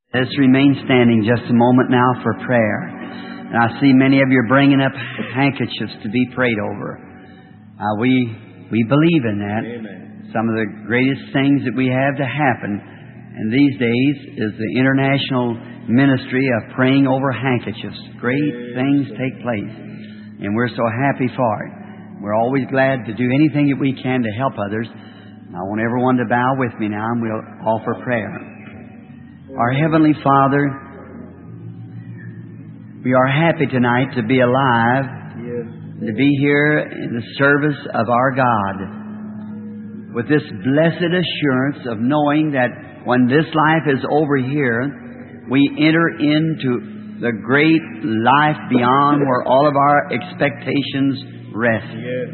Let's remain standing just a moment now for prayer. And I see many of you bringing up handkerchiefs to be prayed over. We believe in that. Amen. Some of the greatest things that we have to happen in these days is the international ministry of praying over handkerchiefs. Great things take place. And we're so happy for it. We're always glad to do anything that we can to help others. And I want everyone to bow with me now and we'll offer prayer. Our Heavenly Father, we are happy tonight to be alive, to be here in the service of our God, with this blessed assurance of knowing that when this life is over here, we enter into the great life beyond where all of our expectations rest.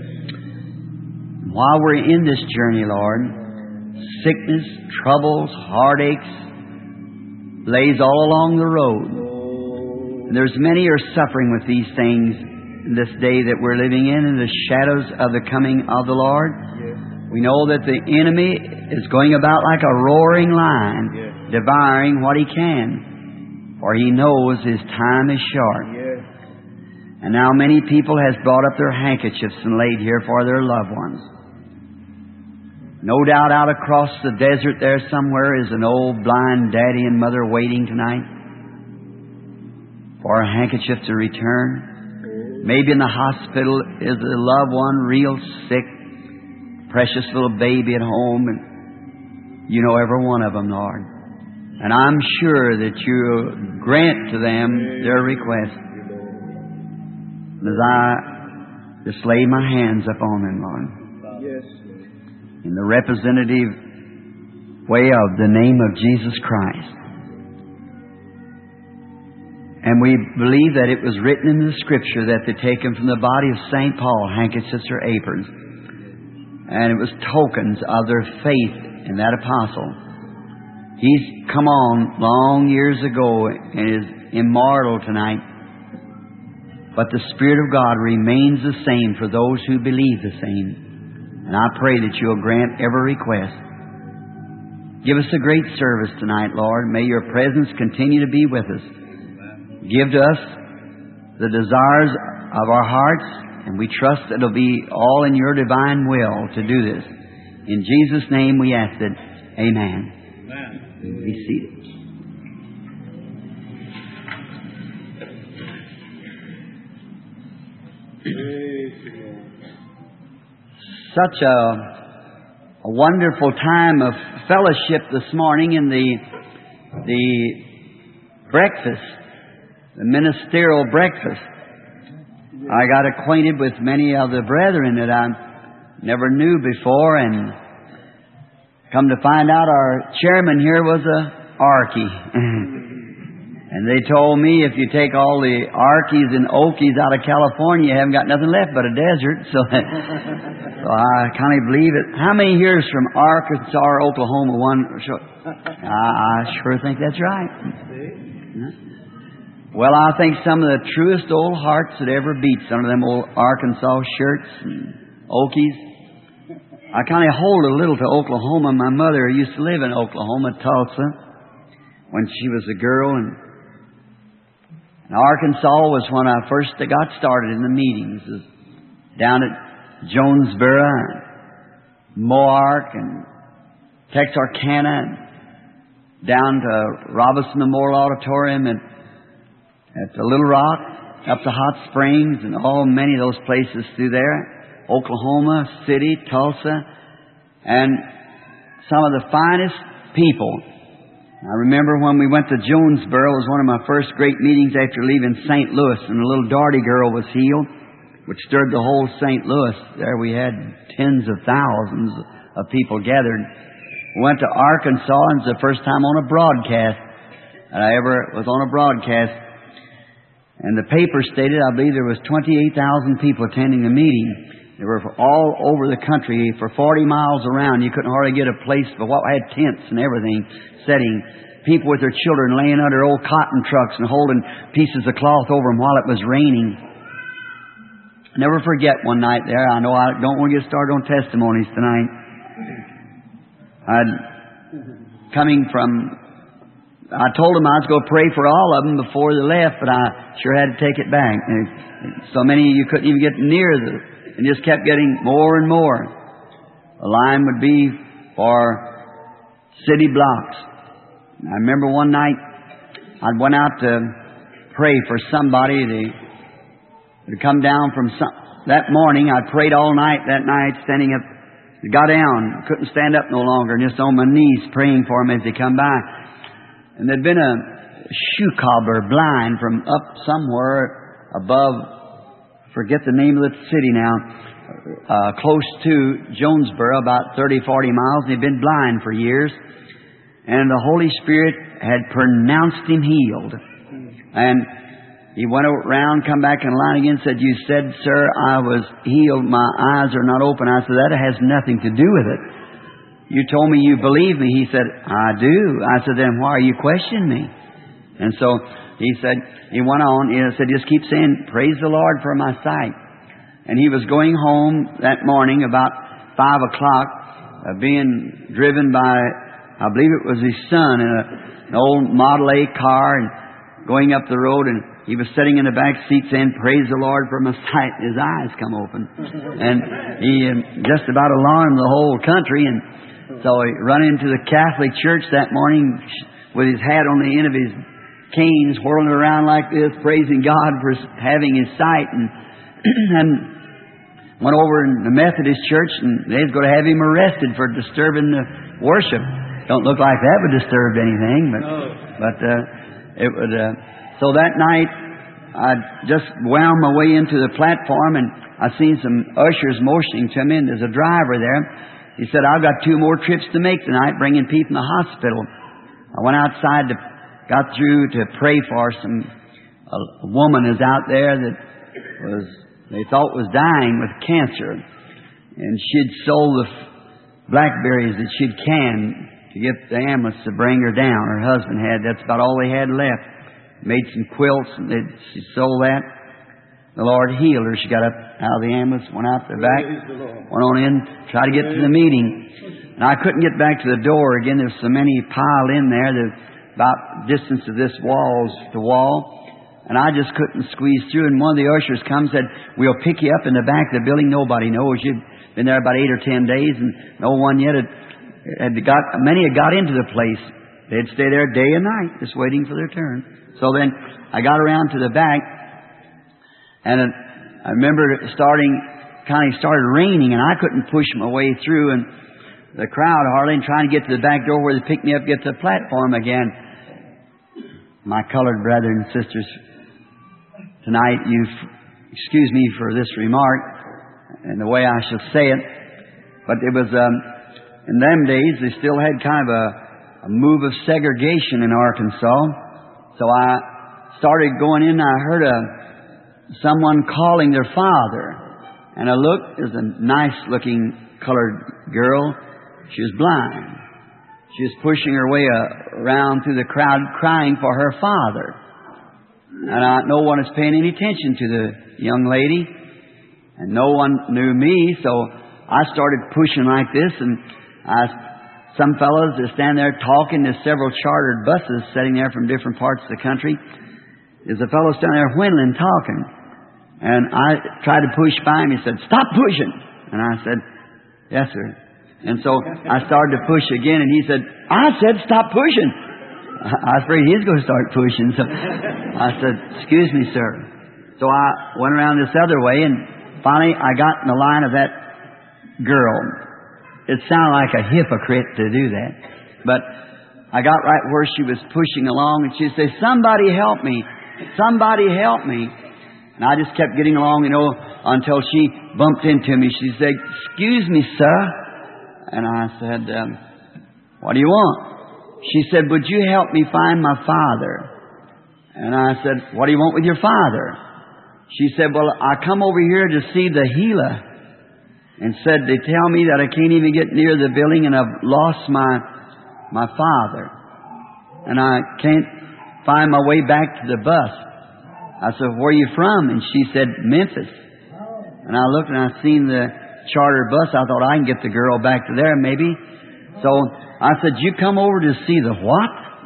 While we're in this journey, Lord, sickness, troubles, heartaches, lays all along the road. And there's many are suffering with these things in this day that we're living in the shadows of the coming of the Lord. We know that the enemy is going about like a roaring lion, devouring what he can, for he knows his time is short. And now many people has brought up their handkerchiefs and laid here for their loved ones. No doubt out across the desert there somewhere is an old blind daddy and mother waiting tonight for a handkerchief to return. Maybe in the hospital is a loved one real sick, precious little baby at home, and you know every one of them, Lord. And I'm sure that you'll grant to them their request. As I just lay my hands upon them, Lord. In the representative way of the name of Jesus Christ. And we believe that it was written in the Scripture that they taken from the body of St. Paul, handkerchiefs or aprons. And it was tokens of their faith in that apostle. He's come on long years ago and is immortal tonight. But the Spirit of God remains the same for those who believe the same. And I pray that you'll grant every request. Give us a great service tonight, Lord. May your presence continue to be with us. Give to us the desires of our hearts, and we trust that it'll be all in your divine will to do this. In Jesus' name we ask it. Amen. Be seated. Such a wonderful time of fellowship this morning in the breakfast, the ministerial breakfast. I got acquainted with many of the brethren that I never knew before, and come to find out our chairman here was a Arkie. And they told me if you take all the Arkies and Okies out of California, you haven't got nothing left but a desert. So I kind of believe it. How many here is from Arkansas or Oklahoma? I sure think that's right. Well, I think some of the truest old hearts that ever beat some of them old Arkansas shirts and Okies. I kind of hold a little to Oklahoma. My mother used to live in Oklahoma, Tulsa, when she was a girl, and Arkansas was when I first got started in the meetings. It was down at Jonesboro, and Mohawk, and Texarkana, and down to Robinson Memorial Auditorium at the Little Rock, up to Hot Springs, and many of those places through there. Oklahoma City, Tulsa, and some of the finest people. I remember when we went to Jonesboro, it was one of my first great meetings after leaving St. Louis, and the little Darty girl was healed, which stirred the whole St. Louis. There we had tens of thousands of people gathered. We went to Arkansas, and it was the first time on a broadcast that I ever was on a broadcast. And the paper stated, I believe there was 28,000 people attending the meeting. They were all over the country for 40 miles around. You couldn't hardly get a place, but I had tents and everything setting. People with their children laying under old cotton trucks and holding pieces of cloth over them while it was raining. I'll never forget one night there. I know I don't want to get started on testimonies tonight. Coming from I told them I was going to pray for all of them before they left, but I sure had to take it back. And so many you couldn't even get near and just kept getting more and more. The line would be for city blocks. And I remember one night I went out to pray for somebody to come down from that morning. I prayed all night that night, standing up. Got down, couldn't stand up no longer, just on my knees praying for them as they come by. And there'd been a shoe cobbler blind from up somewhere above, forget the name of the city now, close to Jonesboro, about 30, 40 miles. And he'd been blind for years. And the Holy Spirit had pronounced him healed. And he went around, come back in line again, said, "You said, sir, I was healed. My eyes are not open." I said, "That has nothing to do with it. You told me you believe me." He said, "I do." I said, "Then why are you questioning me?" And so he said, he went on, he said, "Just keep saying, 'Praise the Lord for my sight.'" And he was going home that morning about 5 o'clock, being driven by, I believe it was his son, in an old Model A car, and going up the road, and he was sitting in the back seat saying, "Praise the Lord for my sight." His eyes come open. And he just about alarmed the whole country. And so he run into the Catholic church that morning with his hat on the end of his cane, whirling around like this, praising God for having his sight. And went over in the Methodist church, and they was going to have him arrested for disturbing the worship. Don't look like that would disturb anything, but it would. So that night, I just wound my way into the platform, and I seen some ushers motioning to me, and there's a driver there. He said, "I've got 2 more trips to make tonight, bringing people in the hospital." I went outside, got through to pray for a woman is out there that they thought was dying with cancer, and she'd sold the blackberries that she'd canned to get the ambulance to bring her down. Her husband had. That's about all they had left. Made some quilts, and she sold that. The Lord healed her. She got up out of the ambulance, went out the back, went on in, tried to get to the meeting. And I couldn't get back to the door again. There's so many piled in there. There's about distance of this walls to wall. And I just couldn't squeeze through. And one of the ushers comes and said, "We'll pick you up in the back of the building. Nobody knows. You've been there about 8 or 10 days, and no one yet many had got into the place. They'd stay there day and night, just waiting for their turn." So then I got around to the back, and I remember it started raining, and I couldn't push my way through, and the crowd hardly, and trying to get to the back door where they picked me up, get to the platform again. My colored brothers and sisters, tonight excuse me for this remark and the way I shall say it, but it was in them days they still had kind of a move of segregation in Arkansas. So I started going in, and I heard someone calling their father. And I looked, there's a nice-looking colored girl. She was blind. She was pushing her way around through the crowd, crying for her father. And no one was paying any attention to the young lady. And no one knew me, so I started pushing like this, and some fellows that stand there talking. There's several chartered buses sitting there from different parts of the country. There's a fellow standing there whittling, talking. And I tried to push by him. He said, "Stop pushing." And I said, "Yes, sir." And so I started to push again, and he said, "I said stop pushing." I was afraid he was going to start pushing. So I said, "Excuse me, sir." So I went around this other way, and finally I got in the line of that girl. It sounded like a hypocrite to do that. But I got right where she was pushing along, and she'd say, "Somebody help me. Somebody help me." And I just kept getting along, until she bumped into me. She said, "Excuse me, sir." And I said, "What do you want?" She said, "Would you help me find my father?" And I said, "What do you want with your father?" She said, "Well, I come over here to see the healer, and said they tell me that I can't even get near the building, and I've lost my father, and I can't find my way back to the bus." I said, "Where are you from?" And she said, "Memphis." And I looked, and I seen the charter bus. I thought, I can get the girl back to there maybe. So I said, "You come over to see the what?"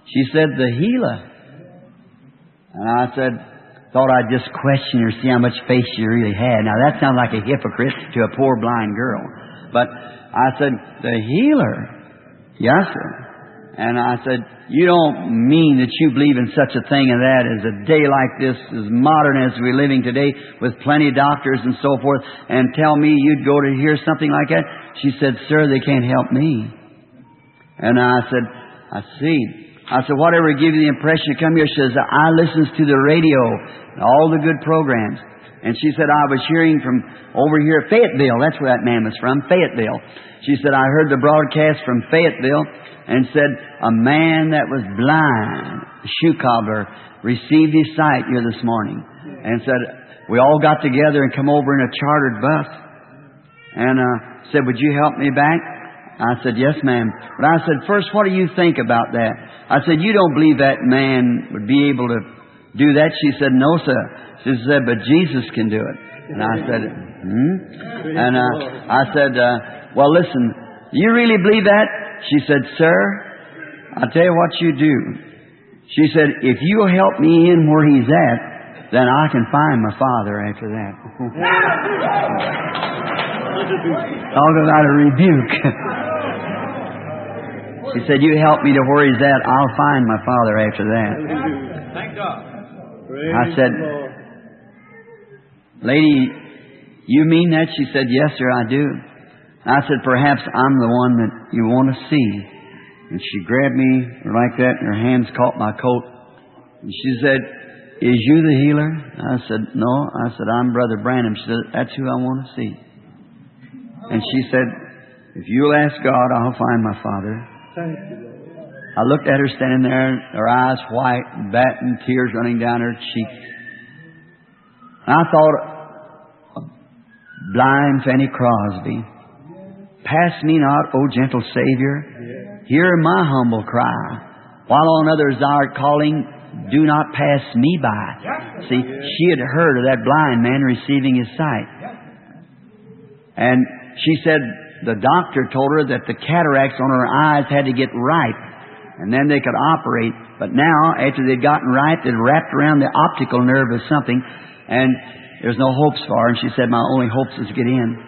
She said, the healer. And I said, thought I'd just question her, see how much faith she really had. Now that sounds like a hypocrite to a poor blind girl. But I said, the healer? Yes, sir. And I said, you don't mean that you believe in such a thing and that as a day like this, as modern as we're living today, with plenty of doctors and so forth, and tell me you'd go to hear something like that? She said, sir, they can't help me. And I said, I see. I said, whatever gave you the impression to come here? She says, I listens to the radio, all the good programs. And she said, I was hearing from over here at Fayetteville. That's where that man was from, Fayetteville. She said, I heard the broadcast from Fayetteville and said, a man that was blind, a shoe cobbler, received his sight here this morning. And said, we all got together and come over in a chartered bus. And said, would you help me back? I said, yes, ma'am. But I said, first, what do you think about that? I said, you don't believe that man would be able to do that? She said, no, sir. She said, but Jesus can do it. And I said, And I said, well, listen, do you really believe that? She said, sir, I'll tell you what you do. She said, if you'll help me in where he's at, then I can find my Father after that. Talk about a rebuke. She said, you help me to where he's at, I'll find my Father after that. Thank God. I said, lady, you mean that? She said, yes, sir, I do. I said, perhaps I'm the one that you want to see. And she grabbed me like that, and her hands caught my coat. And she said, is you the healer? I said, no. I said, I'm Brother Branham. She said, that's who I want to see. And she said, if you'll ask God, I'll find my Father. I looked at her standing there, her eyes white, batting, tears running down her cheeks. And I thought of blind Fanny Crosby. Pass me not, O gentle Savior. Hear my humble cry. While on others thou art calling, do not pass me by. See, she had heard of that blind man receiving his sight. And she said the doctor told her that the cataracts on her eyes had to get ripe, and then they could operate. But now, after they'd gotten ripe, they'd wrapped around the optical nerve or something, and there's no hopes for her. And she said, my only hopes is to get in.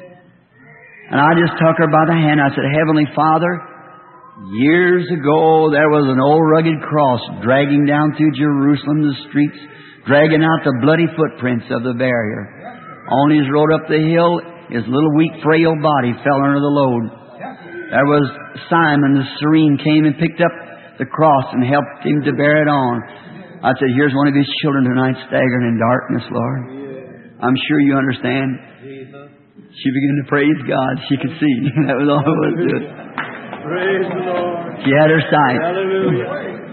And I just took her by the hand. I said, Heavenly Father, years ago there was an old rugged cross dragging down through Jerusalem, the streets, dragging out the bloody footprints of the barrier. On his road up the hill, his little weak, frail body fell under the load. There was Simon the Cyrene came and picked up the cross and helped him to bear it on. I said, here's one of his children tonight staggering in darkness, Lord. I'm sure you understand. She began to praise God. She could see. That was all it was to it. Praise the Lord. She had her sight. Hallelujah.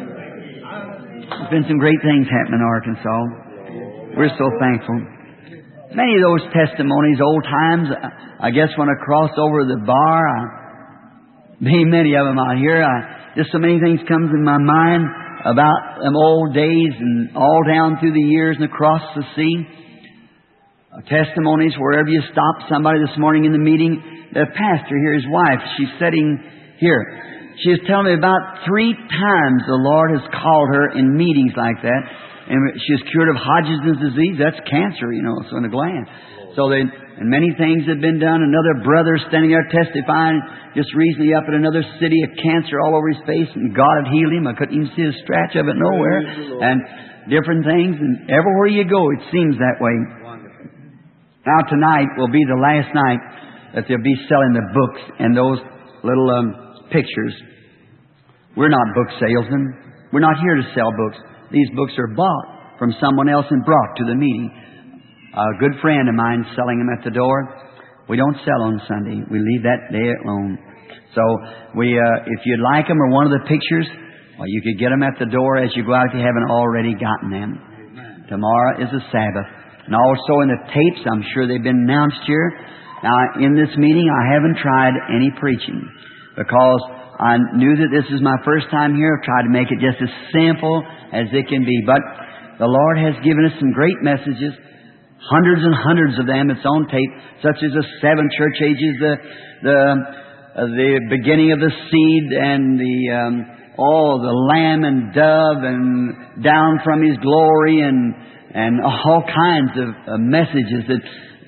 There's been some great things happening in Arkansas. We're so thankful. Many of those testimonies, old times, I guess when I crossed over the bar, many of them out here, just so many things comes in my mind about them old days and all down through the years and across the sea. Testimonies wherever you stop. Somebody this morning in the meeting, the pastor here, his wife, she's sitting here. She was telling me about 3 times the Lord has called her in meetings like that. And she was cured of Hodgkin's disease. That's cancer, so in the gland. And many things had been done. Another brother standing there testifying just recently up in another city, a cancer all over his face, and God had healed him. I couldn't even see a scratch of it nowhere. And different things. And everywhere you go, it seems that way. Now tonight will be the last night that they'll be selling the books and those little pictures. We're not book salesmen. We're not here to sell books. These books are bought from someone else and brought to the meeting. A good friend of mine selling them at the door. We don't sell on Sunday. We leave that day alone. So if you'd like them or one of the pictures, well, you could get them at the door as you go out if you haven't already gotten them. Tomorrow is the Sabbath. And also in the tapes, I'm sure they've been announced here. Now, in this meeting, I haven't tried any preaching because I knew that this is my first time here. I've tried to make it just as simple as it can be. But the Lord has given us some great messages, hundreds and hundreds of them. It's on tape, such as the 7 church ages, the beginning of the seed, and oh, the Lamb and Dove and down from His glory and all kinds of messages that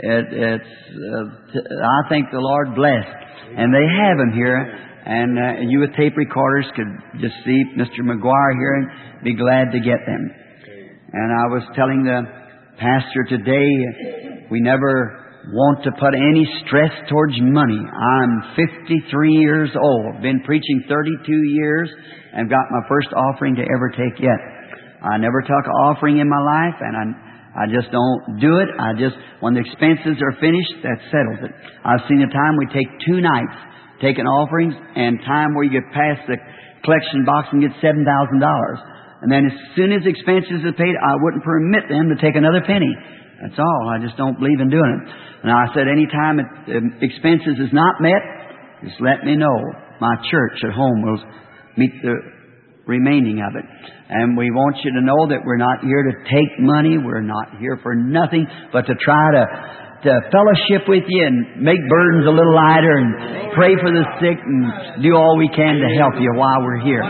I think the Lord blessed. And they have them here. And you with tape recorders could just see Mr. McGuire here and be glad to get them. And I was telling the pastor today, we never want to put any stress towards money. I'm 53 years old, been preaching 32 years, and got my first offering to ever take yet. I never took an offering in my life, and I just don't do it. When the expenses are finished, that settles it. I've seen a time we take 2 nights taking offerings, and time where you get past the collection box and get $7,000. And then as soon as expenses are paid, I wouldn't permit them to take another penny. That's all. I just don't believe in doing it. And I said, any time expenses is not met, just let me know. My church at home will meet the remaining of it. And we want you to know that we're not here to take money. We're not here for nothing but to try to fellowship with you and make burdens a little lighter and pray for the sick and do all we can to help you while we're here.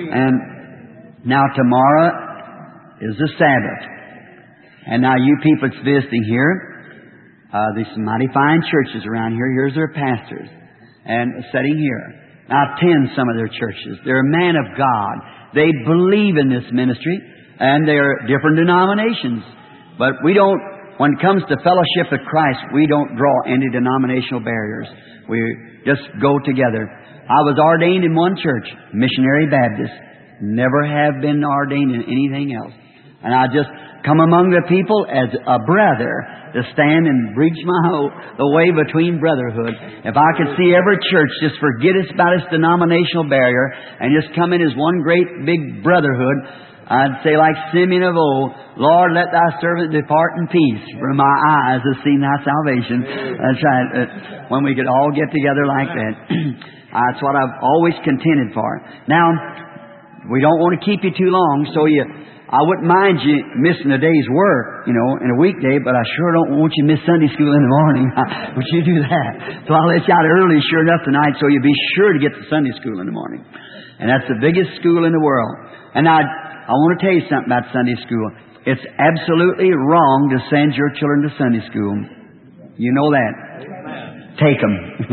And now tomorrow is the Sabbath. And now you people that's visiting here, there's some mighty fine churches around here. Here's their pastors and sitting here. Now attend some of their churches. They're a man of God. They believe in this ministry, and they're different denominations. But we don't, when it comes to fellowship with Christ, we don't draw any denominational barriers. We just go together. I was ordained in one church, Missionary Baptist. Never have been ordained in anything else. And I just come among the people as a brother to stand and bridge the way between brotherhood. If I could see every church just forget about its denominational barrier and just come in as one great big brotherhood, I'd say like Simeon of old, Lord, let Thy servant depart in peace, for my eyes have seen Thy salvation. That's right. When we could all get together like that. That's what I've always contended for. Now, we don't want to keep you too long, so I wouldn't mind you missing a day's work, in a weekday, but I sure don't want you to miss Sunday school in the morning. Would you do that? So I'll let you out early sure enough tonight, so you'll be sure to get to Sunday school in the morning. And that's the biggest school in the world. And I want to tell you something about Sunday school. It's absolutely wrong to send your children to Sunday school. You know that. Take them.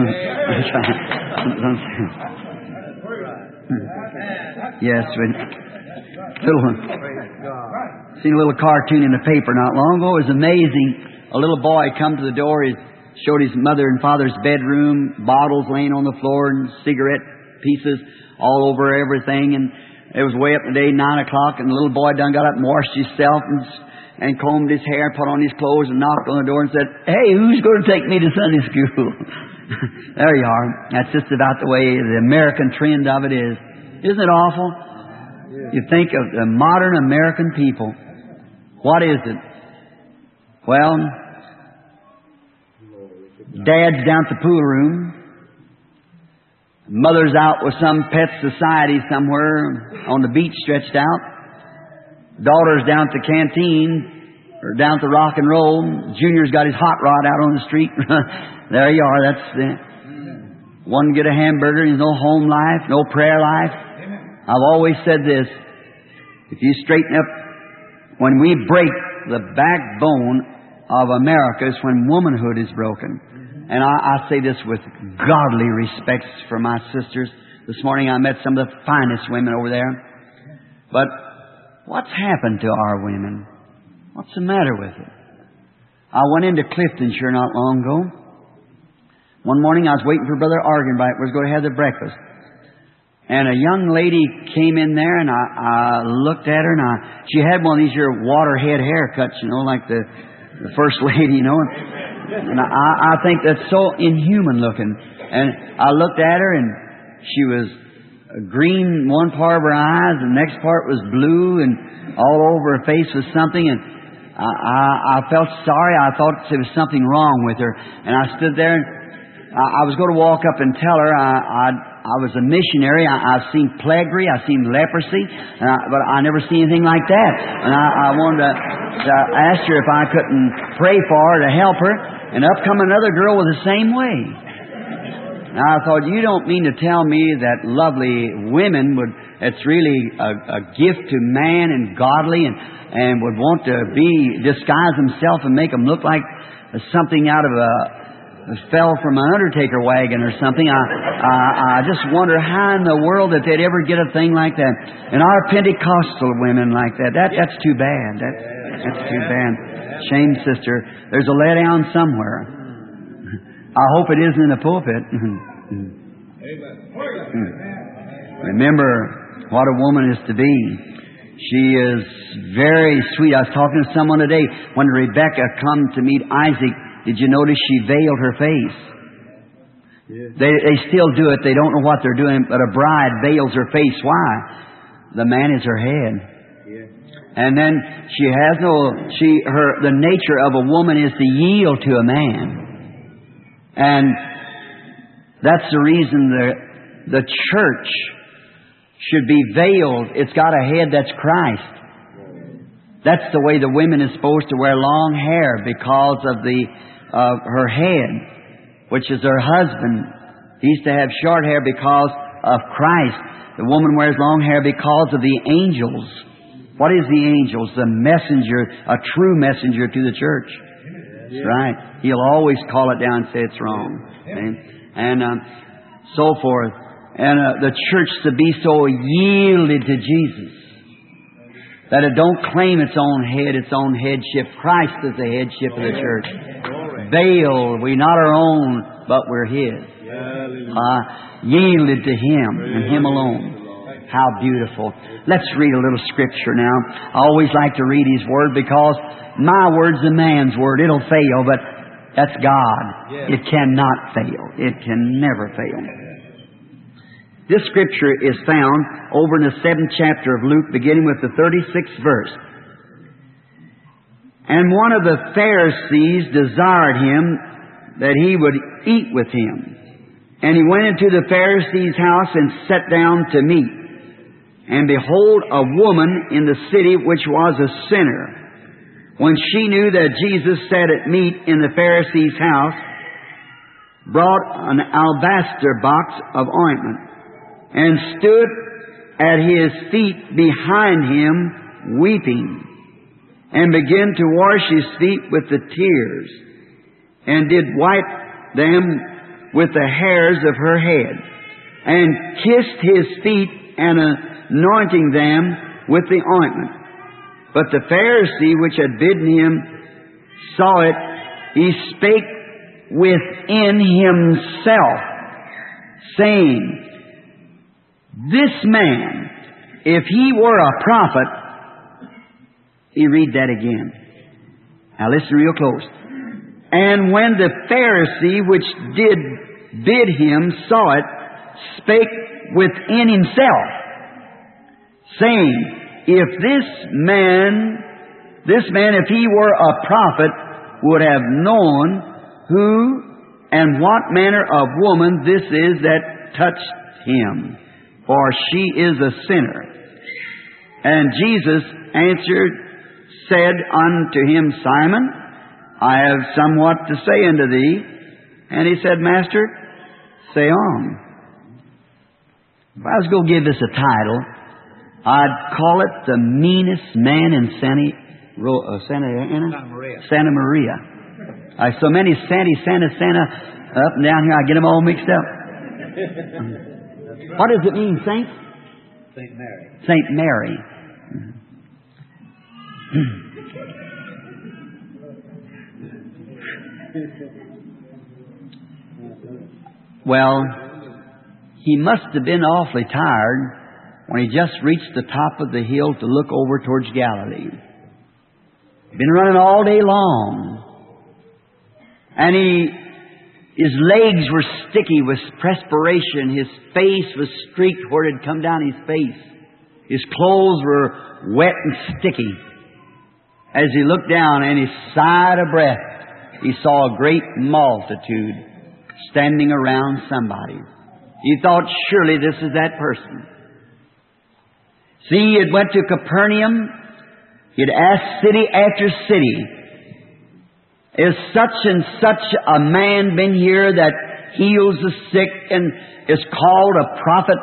Yes, little one. Seen a little cartoon in the paper not long ago. It was amazing. A little boy come to the door. He showed his mother and father's bedroom, bottles laying on the floor and cigarette pieces all over everything. And it was way up in the day, 9 o'clock, and the little boy done got up and washed himself and combed his hair, put on his clothes, and knocked on the door and said, "Hey, who's going to take me to Sunday school?" There you are. That's just about the way the American trend of it is. Isn't it awful? You think of the modern American people. What is it? Well, Dad's down at the pool room. Mother's out with some pet society somewhere on the beach stretched out. Daughter's down at the canteen or down at the rock and roll. Junior's got his hot rod out on the street. There you are. That's one get a hamburger. There's no home life, no prayer life. I've always said this. If you straighten up, when we break the backbone of America is when womanhood is broken. And I say this with godly respects for my sisters. This morning I met some of the finest women over there. But what's happened to our women? What's the matter with it? I went into Cliftonshire not long ago. One morning I was waiting for Brother Argenbright was going to have the breakfast. And a young lady came in there, and I looked at her, and she had one of these here waterhead haircuts, like the First Lady, And I think that's so inhuman looking. And I looked at her, and she was green one part of her eyes, and the next part was blue, and all over her face was something. And I felt sorry. I thought there was something wrong with her. And I stood there, and I was going to walk up and tell her I was a missionary. I've seen plaguery. I've seen leprosy. But I never seen anything like that. And I wanted to ask her if I couldn't pray for her to help her. And up come another girl with the same way. Now I thought, you don't mean to tell me that lovely women it's really a gift to man and godly and would want to disguise themselves and make them look like something out of fell from an undertaker wagon or something. I just wonder how in the world that they'd ever get a thing like that. And our Pentecostal women like that. That's too bad. That's too bad. Shame, sister. There's a letdown somewhere. I hope it isn't in the pulpit. Remember what a woman is to be. She is very sweet. I was talking to someone today when Rebecca come to meet Isaac. Did you notice she veiled her face? They still do it. They don't know what they're doing, but a bride veils her face. Why? The man is her head. And then she has the nature of a woman is to yield to a man. And that's the reason the church should be veiled. It's got a head that's Christ. That's the way the women is supposed to wear long hair because of her head, which is her husband. He used to have short hair because of Christ. The woman wears long hair because of the angels. What is the angels? The messenger, a true messenger to the church. That's right. He'll always call it down and say it's wrong. And so forth. And the church to be so yielded to Jesus that it don't claim its own headship. Christ is the headship of the church. Veiled, we're not our own, but we're His. Yielded to Him and Him alone. How beautiful. Let's read a little scripture now. I always like to read His Word because my word's a man's word. It'll fail, but that's God. It cannot fail. It can never fail. This scripture is found over in the 7th chapter of Luke, beginning with the 36th verse. And one of the Pharisees desired Him that He would eat with him. And He went into the Pharisee's house and sat down to meat. And behold, a woman in the city which was a sinner, when she knew that Jesus sat at meat in the Pharisee's house, brought an alabaster box of ointment, and stood at His feet behind Him, weeping, and began to wash His feet with the tears, and did wipe them with the hairs of her head, and kissed His feet, and anointing them with the ointment. But the Pharisee which had bidden Him saw it. He spake within himself, saying, This man, if he were a prophet... You read that again. Now listen real close. And when the Pharisee which did bid him saw it, spake within himself, saying, If this man, if he were a prophet, would have known who and what manner of woman this is that touched him, for she is a sinner. And Jesus answered, said unto him, Simon, I have somewhat to say unto thee. And he said, Master, say on. If I was going to give this a title, I'd call it The Meanest Man in Santa Maria. I so many Santa up and down here, I get them all mixed up. What does it mean, Saint? St. Mary. St. Mary. Well, he must have been awfully tired when he just reached the top of the hill to look over towards Galilee. He'd been running all day long. And his legs were sticky with perspiration. His face was streaked where it had come down his face. His clothes were wet and sticky. As he looked down and he sighed a breath, he saw a great multitude standing around somebody. He thought, surely this is that person. See, he had went to Capernaum. He had asked city after city, is such and such a man been here that heals the sick and is called a prophet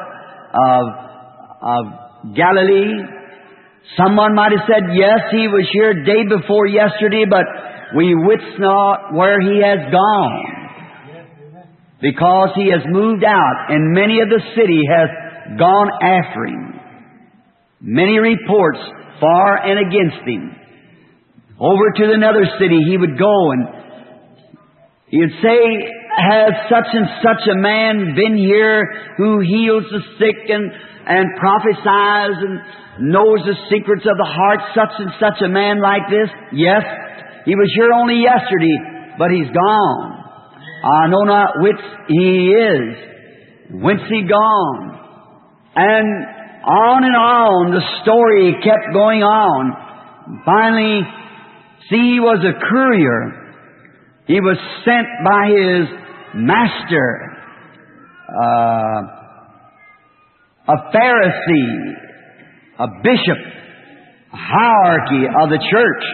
of Galilee. Someone might have said, yes, he was here day before yesterday, but we wit not where he has gone, because he has moved out, and many of the city has gone after him. Many reports for and against him. Over to another city he would go, and he would say, has such and such a man been here who heals the sick and prophesies and knows the secrets of the heart, such and such a man like this? Yes, he was here only yesterday, but he's gone. I know not which he is, whence he gone. And on the story kept going on. Finally, see, he was a courier. He was sent by his master, a Pharisee, a bishop, a hierarchy of the church,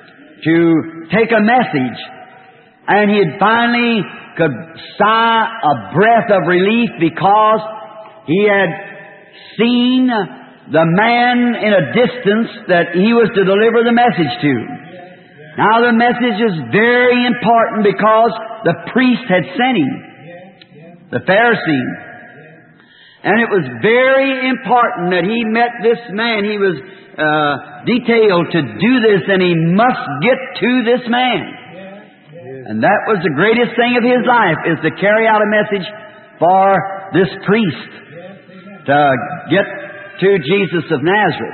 to take a message. And he had finally could sigh a breath of relief, because he had seen the man in a distance that he was to deliver the message to. Now the message is very important, because the priest had sent him, the Pharisee. And it was very important that he met this man. He was detailed to do this, and he must get to this man. And that was the greatest thing of his life, is to carry out a message for this priest to get to Jesus of Nazareth.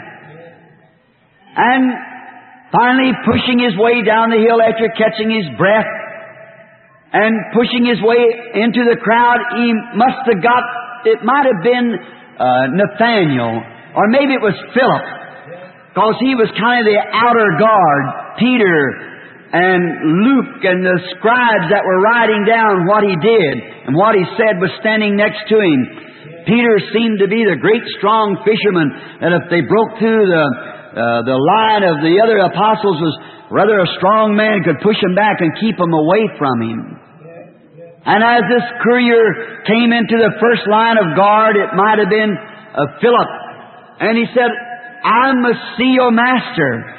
And finally, pushing his way down the hill after catching his breath and pushing his way into the crowd, he must have got, it might have been Nathaniel, or maybe it was Philip, because he was kind of the outer guard. Peter and Luke and the scribes that were writing down what he did and what he said was standing next to him. Peter seemed to be the great strong fisherman, that if they broke through the line of the other apostles, was rather a strong man, could push them back and keep them away from him. And as this courier came into the first line of guard, it might have been Philip, and he said, I must see your master.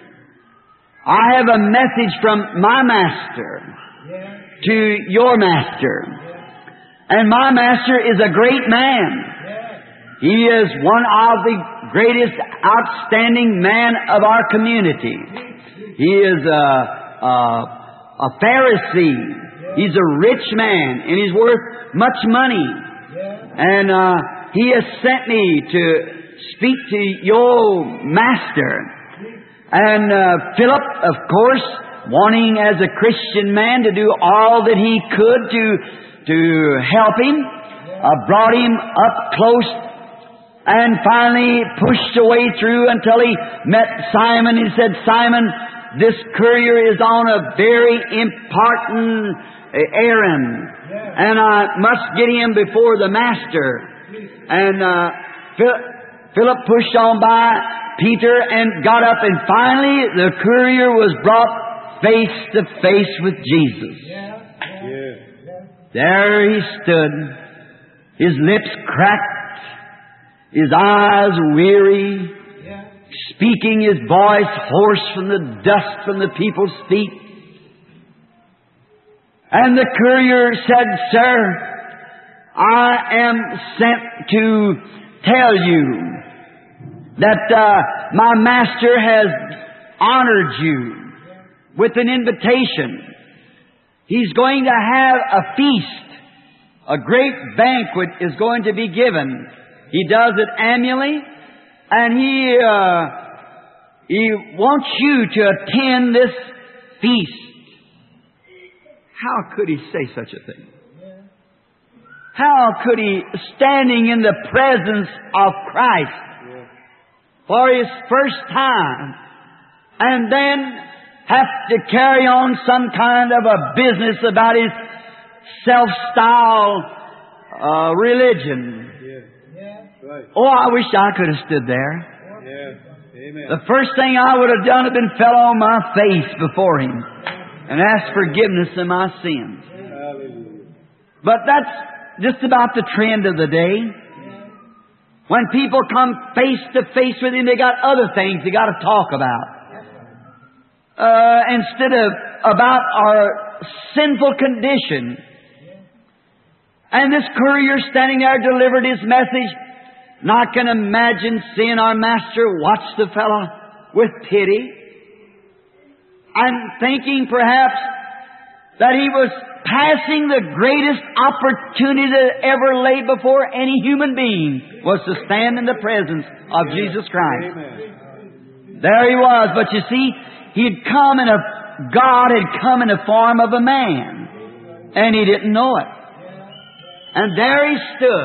I have a message from my master to your master. And my master is a great man. He is one of the greatest outstanding men of our community. He is a Pharisee. He's a rich man, and he's worth much money. And he has sent me to speak to your master. And Philip, of course, wanting as a Christian man to do all that he could to help him, brought him up close, and finally pushed a way through until he met Simon. He said, Simon, this courier is on a very important errand, and I must get him before the master. And Philip pushed on by Peter and got up, and finally the courier was brought face to face with Jesus. There he stood, his lips cracked, his eyes weary, speaking his voice hoarse from the dust from the people's feet. And the courier said, Sir, I am sent to tell you that my master has honored you with an invitation. He's going to have a feast. A great banquet is going to be given. He does it annually, and he wants you to attend this feast. How could he say such a thing? How could he, standing in the presence of Christ for his first time, and then have to carry on some kind of a business about his self-styled religion? Oh, I wish I could have stood there. The first thing I would have done had been fell on my face before him and asked forgiveness of my sins. But that's just about the trend of the day. When people come face to face with Him, they got other things they got to talk about. Instead of about our sinful condition. And this courier standing there delivered his message. And I can imagine seeing our Master watch the fellow with pity. And thinking perhaps that he was passing the greatest opportunity that ever lay before any human being, was to stand in the presence of Jesus Christ. Amen. There he was. But you see, God had come in the form of a man. And he didn't know it. And there he stood.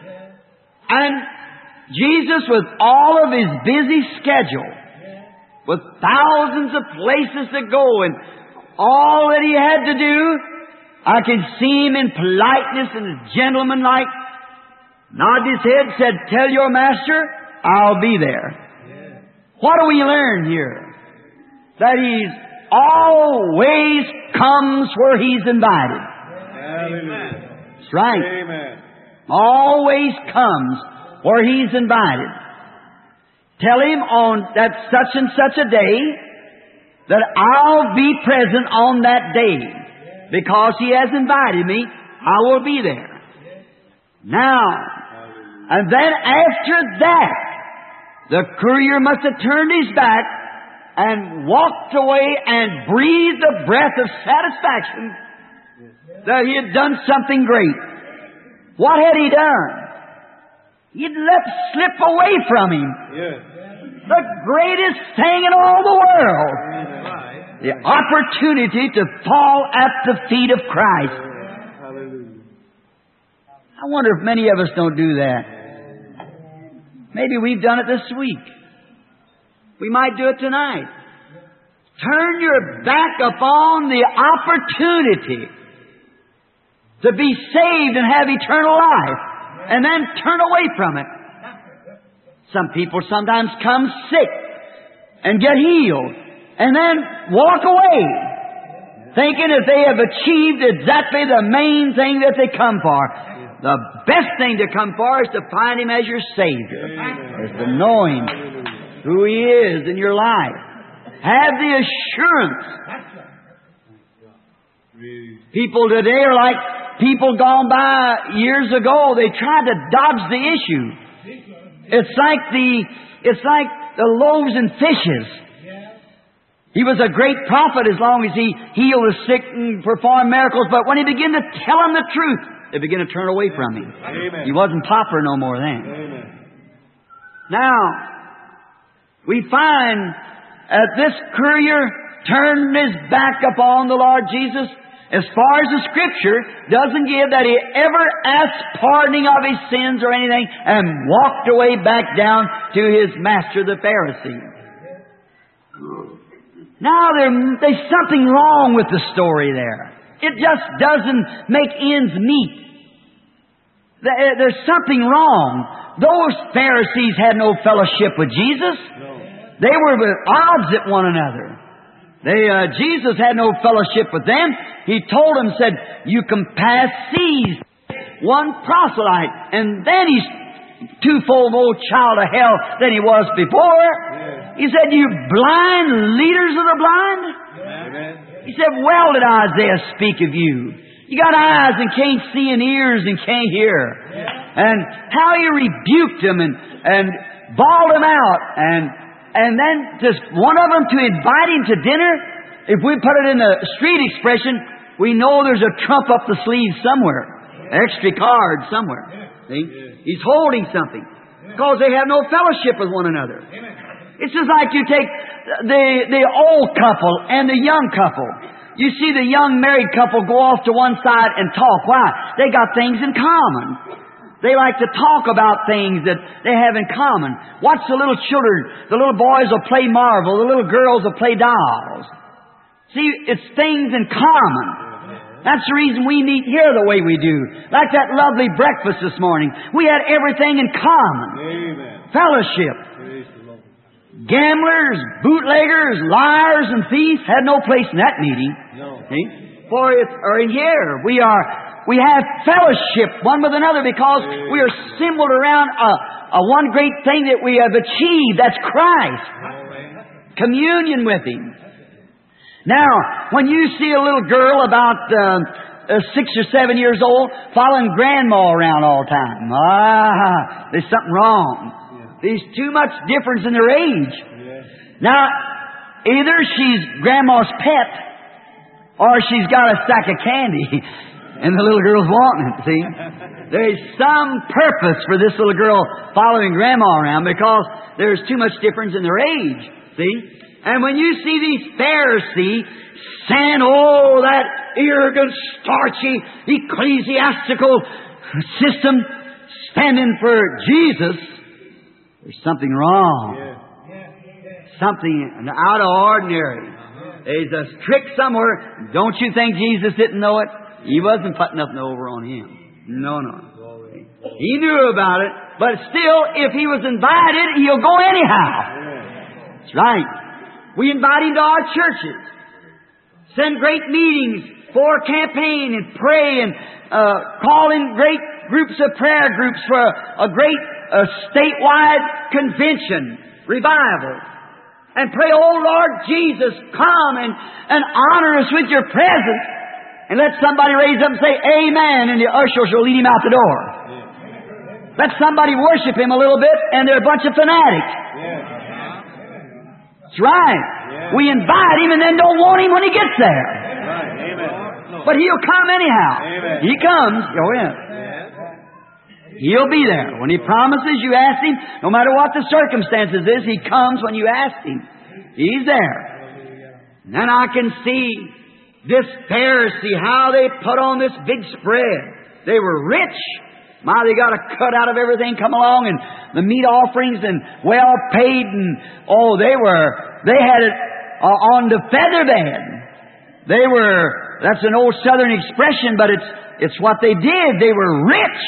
And Jesus, with all of his busy schedule, with thousands of places to go and all that he had to do, I could see him in politeness and gentlemanlike, nodded his head, said, "Tell your master, I'll be there." What do we learn here? That He's always comes where He's invited. Amen. That's right. Amen. Always comes where He's invited. Tell Him on that such and such a day that I'll be present on that day. Because He has invited me, I will be there. Now, and then after that, the courier must have turned his back and walked away and breathed a breath of satisfaction that he had done something great. What had he done? He'd let slip away from him the greatest thing in all the world. The opportunity to fall at the feet of Christ. Hallelujah. I wonder if many of us don't do that. Maybe we've done it this week. We might do it tonight. Turn your back upon the opportunity to be saved and have eternal life, and then turn away from it. Some people sometimes come sick and get healed, and then walk away, thinking that they have achieved exactly the main thing that they come for. The best thing to come for is to find Him as your Savior. Is to know Him, who He is in your life. Have the assurance. People today are like people gone by years ago. They tried to dodge the issue. It's like the loaves and fishes. He was a great prophet as long as he healed the sick and performed miracles. But when he began to tell them the truth, they began to turn away from him. Amen. He wasn't popular no more then. Amen. Now, we find that this courier turned his back upon the Lord Jesus. As far as the Scripture doesn't give that he ever asked pardoning of his sins or anything, and walked away back down to his master, the Pharisee. Now there's something wrong with the story there. It just doesn't make ends meet. There's something wrong. Those Pharisees had no fellowship with Jesus. They were at odds at one another. Jesus had no fellowship with them. He told them, said, "You can pass seas, one proselyte, and then he's twofold more child of hell than he was before." He said, "You blind leaders of the blind." Amen. He said, "Well did Isaiah speak of you. You got eyes and can't see and ears and can't hear." And how he rebuked them and bawled them out. And then just one of them to invite him to dinner. If we put it in a street expression, we know there's a trump up the sleeve somewhere. Extra card somewhere. See? He's holding something. Because they have no fellowship with one another. It's just like you take the old couple and the young couple. You see the young married couple go off to one side and talk. Why? They got things in common. They like to talk about things that they have in common. Watch the little children. The little boys will play marble. The little girls will play dolls. See, it's things in common. That's the reason we meet here the way we do. Like that lovely breakfast this morning. We had everything in common. Amen. Fellowship. Praise the Lord. Gamblers, bootleggers, liars, and thieves had no place in that meeting. No. See? For in here we are we have fellowship one with another because we are assembled around a one great thing that we have achieved. That's Christ. Communion with Him. Now, when you see a little girl about 6 or 7 years old following grandma around all the time, there's something wrong. There's too much difference in their age. Now, either she's grandma's pet or she's got a sack of candy and the little girl's wanting it, see? There's some purpose for this little girl following grandma around because there's too much difference in their age, see? And when you see these Pharisees saying, oh, that arrogant, starchy, ecclesiastical system standing for Jesus, there's something wrong. Something out of ordinary. There's a trick somewhere. Don't you think Jesus didn't know it? He wasn't putting nothing over on Him. No. He knew about it, but still, if He was invited, He'll go anyhow. That's right. We invite Him to our churches. Send great meetings for campaign and pray and call in great groups of prayer groups for a great statewide convention, revival. And pray, oh Lord Jesus, come and honor us with your presence. And let somebody raise up and say, Amen, and the ushers will lead him out the door. Let somebody worship Him a little bit, and they're a bunch of fanatics. That's right. We invite Him and then don't want Him when He gets there. But He'll come anyhow. He comes. Go in. He'll be there. When He promises, you ask Him, no matter what the circumstances is, He comes when you ask Him. He's there. And then I can see this Pharisee, how they put on this big spread. They were rich. My, they got a cut out of everything come along, and the meat offerings, and well paid, and they had it on the feather bed. That's an old Southern expression, but it's what they did. They were rich.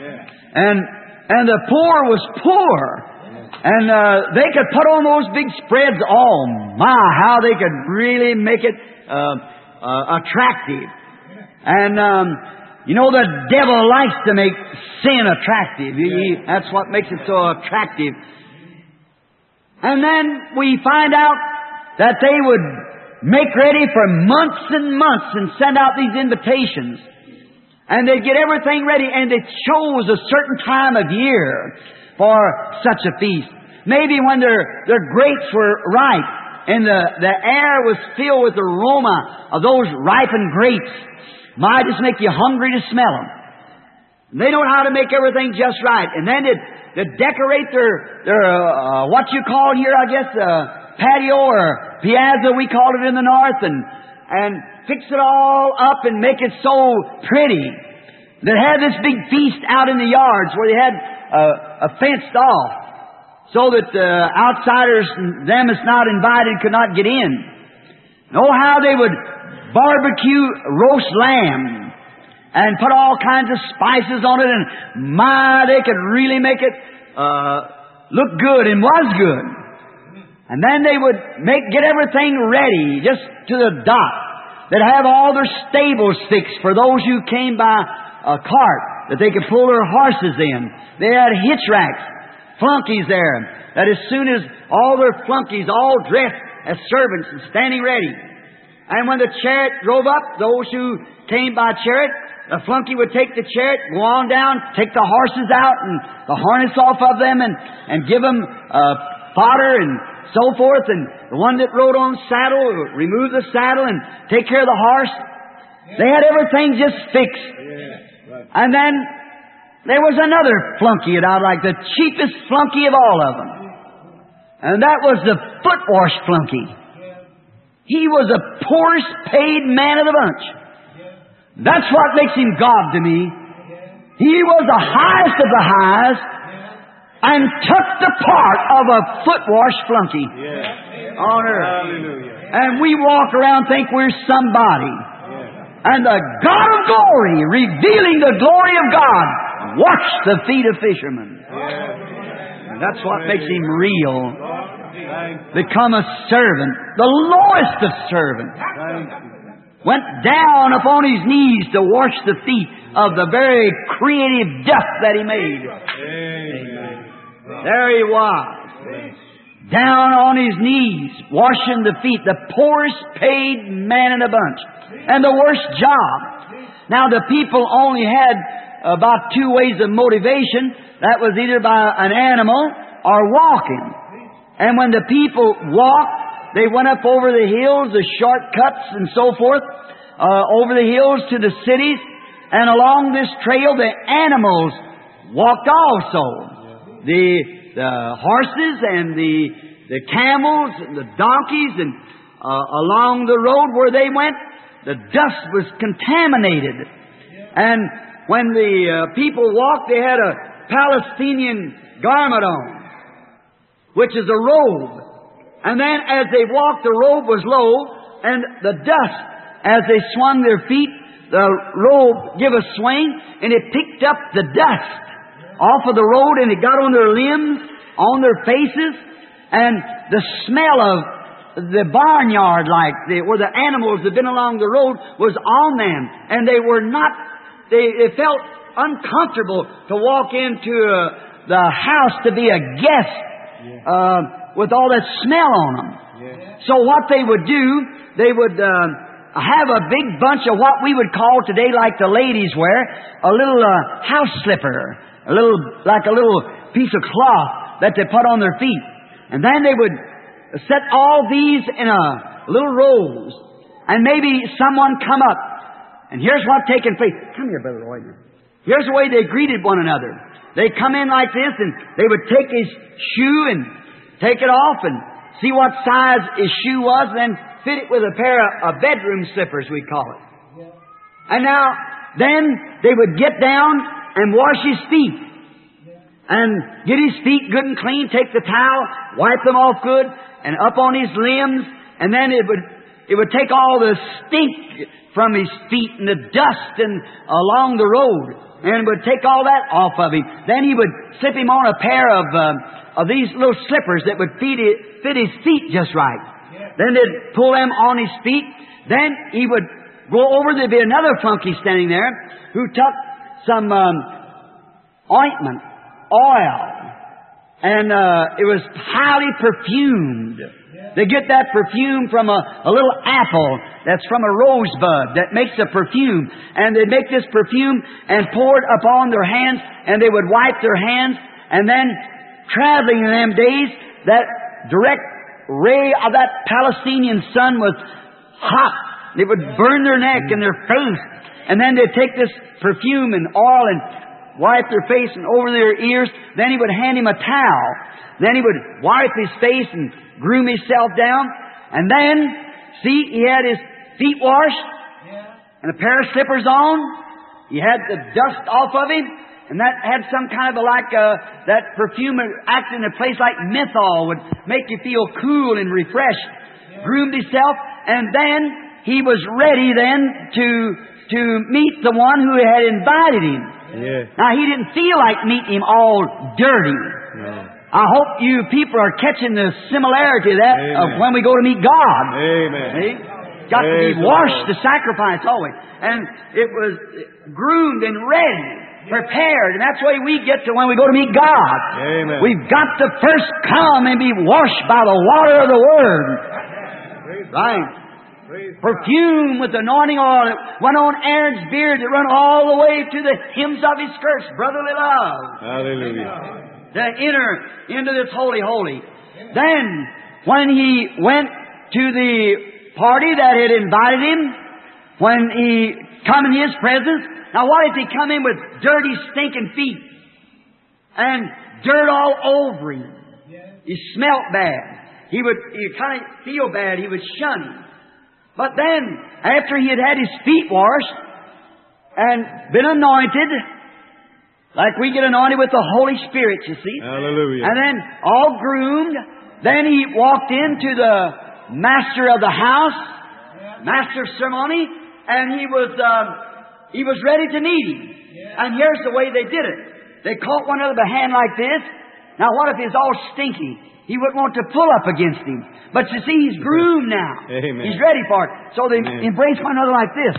And the poor was poor. And they could put on those big spreads. Oh my, how they could really make it attractive. And you know, the devil likes to make sin attractive. That's what makes it so attractive. And then we find out that they would make ready for months and months and send out these invitations. And they'd get everything ready, and they chose a certain time of year for such a feast. Maybe when their grapes were ripe and the air was filled with the aroma of those ripened grapes. Might just make you hungry to smell them. They know how to make everything just right. And then they decorate their what you call here, I guess, patio or piazza, we call it in the north, and fix it all up and make it so pretty. They had this big feast out in the yards where they had a fenced off so that outsiders, them that's not invited, could not get in. Know how they would barbecue roast lamb and put all kinds of spices on it, and my, they could really make it look good, and was good. And then they would get everything ready just to the dot. They'd have all their stables fixed for those who came by a cart that they could pull their horses in. They had hitch racks, flunkies there, that as soon as all their flunkies all dressed as servants and standing ready. And when the chariot drove up, those who came by chariot, the flunky would take the chariot, go on down, take the horses out and the harness off of them, and give them fodder and so forth. And the one that rode on the saddle would remove the saddle and take care of the horse. They had everything just fixed. And then there was another flunky that I like, the cheapest flunky of all of them. And that was the foot wash flunky. He was the poorest paid man of the bunch. That's what makes him God to me. He was the highest of the highest and took the part of a foot wash flunky on earth. Hallelujah. And we walk around think we're somebody. And the God of glory, revealing the glory of God, washed the feet of fishermen. And that's what makes him real. Become a servant, the lowest of servants. went down upon his knees to wash the feet of the very creative dust that he made. Amen. There he was, down on his knees, washing the feet, the poorest paid man in a bunch, and the worst job. Now the people only had about two ways of motivation. That was either by an animal or walking. And when the people walked, they went up over the hills, the shortcuts and so forth, over the hills to the cities, and along this trail the animals walked also. The horses and the camels and the donkeys, and along the road where they went, the dust was contaminated. And when the people walked, they had a Palestinian garment on, which is a robe. And then as they walked, the robe was low, and the dust, as they swung their feet, the robe gave a swing, and it picked up the dust off of the road, and it got on their limbs, on their faces, and the smell of the barnyard, where the animals had been along the road, was on them, and they were not, they felt uncomfortable to walk into the house to be a guest with all that smell on them. So what they would do, they would have a big bunch of what we would call today, like the ladies wear, a little house slipper, like a little piece of cloth that they put on their feet. And then they would set all these in a little rows, and maybe someone come up, and here's what taking place. Come here, Brother Roy. Here's the way they greeted one another. They come in like this, and they would take his shoe and take it off and see what size his shoe was, and then fit it with a pair of bedroom slippers, we call it. And now, then they would get down and wash his feet, and get his feet good and clean, take the towel, wipe them off good, and up on his limbs, and then it would take all the stink from his feet and the dust and along the road, and would take all that off of him. Then he would slip him on a pair of these little slippers that would fit his feet just right. Then they'd pull them on his feet. Then he would go over. There'd be another flunky standing there who took some ointment, oil, and it was highly perfumed. They get that perfume from a little apple that's from a rosebud that makes a perfume. And they'd make this perfume and pour it upon their hands, and they would wipe their hands. And then, traveling in them days, that direct ray of that Palestinian sun was hot. It would burn their neck and their face. And then they'd take this perfume and oil and wipe their face and over their ears. Then he would hand him a towel. Then he would wipe his face and groom himself down. And then, see, he had his feet washed and a pair of slippers on. He had the dust off of him. And that had some kind of that perfume acted in a place like menthol would make you feel cool and refreshed. Groomed himself. And then he was ready then to meet the one who had invited him. Now, he didn't feel like meeting him all dirty. I hope you people are catching the similarity of that of when we go to meet God. See? Got to be washed to sacrifice always. And it was groomed and ready, prepared. And that's the way we get to when we go to meet God. We've got to first come and be washed by the water of the Word. Right. Perfume with anointing oil that went on Aaron's beard that run all the way to the hems of his skirts. Brotherly love. Hallelujah. To enter into this holy. Then, when he went to the party that had invited him, when he come in his presence, now what if he come in with dirty, stinking feet and dirt all over him? He smelt bad. He kind of feel bad. He would shun him. But then, after he had his feet washed and been anointed, like we get anointed with the Holy Spirit, you see. Hallelujah. And then all groomed. Then he walked into the master of the house, master of ceremony, and he was ready to meet him. And here's the way they did it. They caught one another by the hand like this, Now what if he's all stinky? He wouldn't want to pull up against him. But you see, he's groomed now. Amen. He's ready for it. So they embrace one another like this.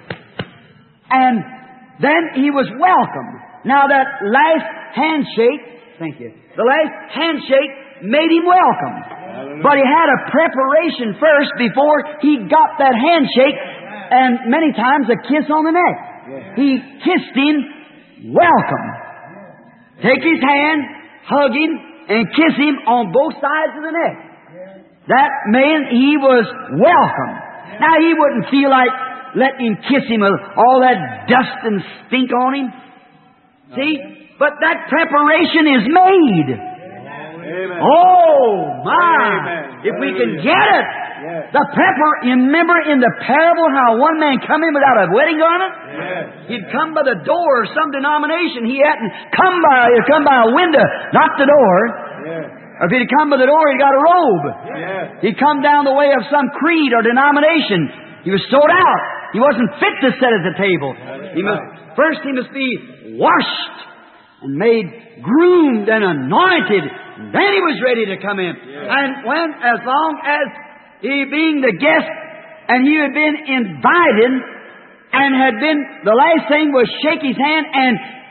And then he was welcome. Now that last handshake, thank you, the last handshake made him welcome. But he had a preparation first before he got that handshake, and many times a kiss on the neck. He kissed him, welcome. Take his hand, hug him, and kiss him on both sides of the neck. That meant he was welcome. Now he wouldn't feel like letting him kiss him with all that dust and stink on him. See? But that preparation is made. Amen. Oh, my! Amen. If we can get it. Yes. You remember in the parable how one man come in without a wedding garment? Yes. He'd come by the door of some denomination. He'd come by a window, not the door. Yes. Or if he'd come by the door, he'd got a robe. Yes. He'd come down the way of some creed or denomination. He was sold out. He wasn't fit to sit at the table. First he must be washed and made groomed and anointed. And then he was ready to come in. Yes. And as long as he being the guest and he had been invited and had been, the last thing was shake his hand and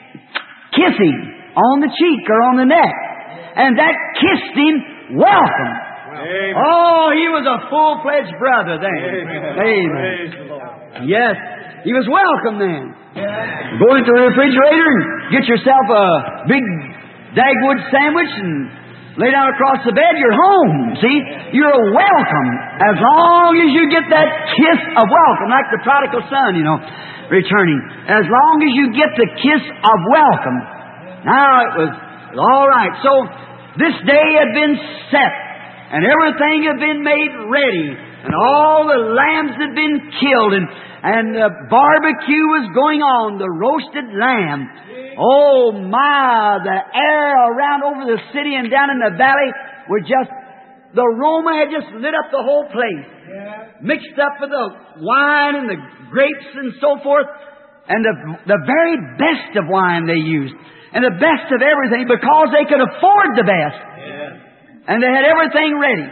kiss him on the cheek or on the neck. And that kissed him welcome. Amen. Oh, he was a full-fledged brother then. Amen. Praise the Lord. Yes, he was welcome then. Go into the refrigerator and get yourself a big Dagwood sandwich and lay down across the bed. You're home. See? You're welcome as long as you get that kiss of welcome, like the prodigal son, returning. As long as you get the kiss of welcome. Now it was all right. So this day had been set, and everything had been made ready, and all the lambs had been killed, and the barbecue was going on, the roasted lamb. Oh my, the air around over the city and down in the valley were just, the aroma had just lit up the whole place. Mixed up with the wine and the grapes and so forth, and the very best of wine they used, and the best of everything, because they could afford the best. And they had everything ready.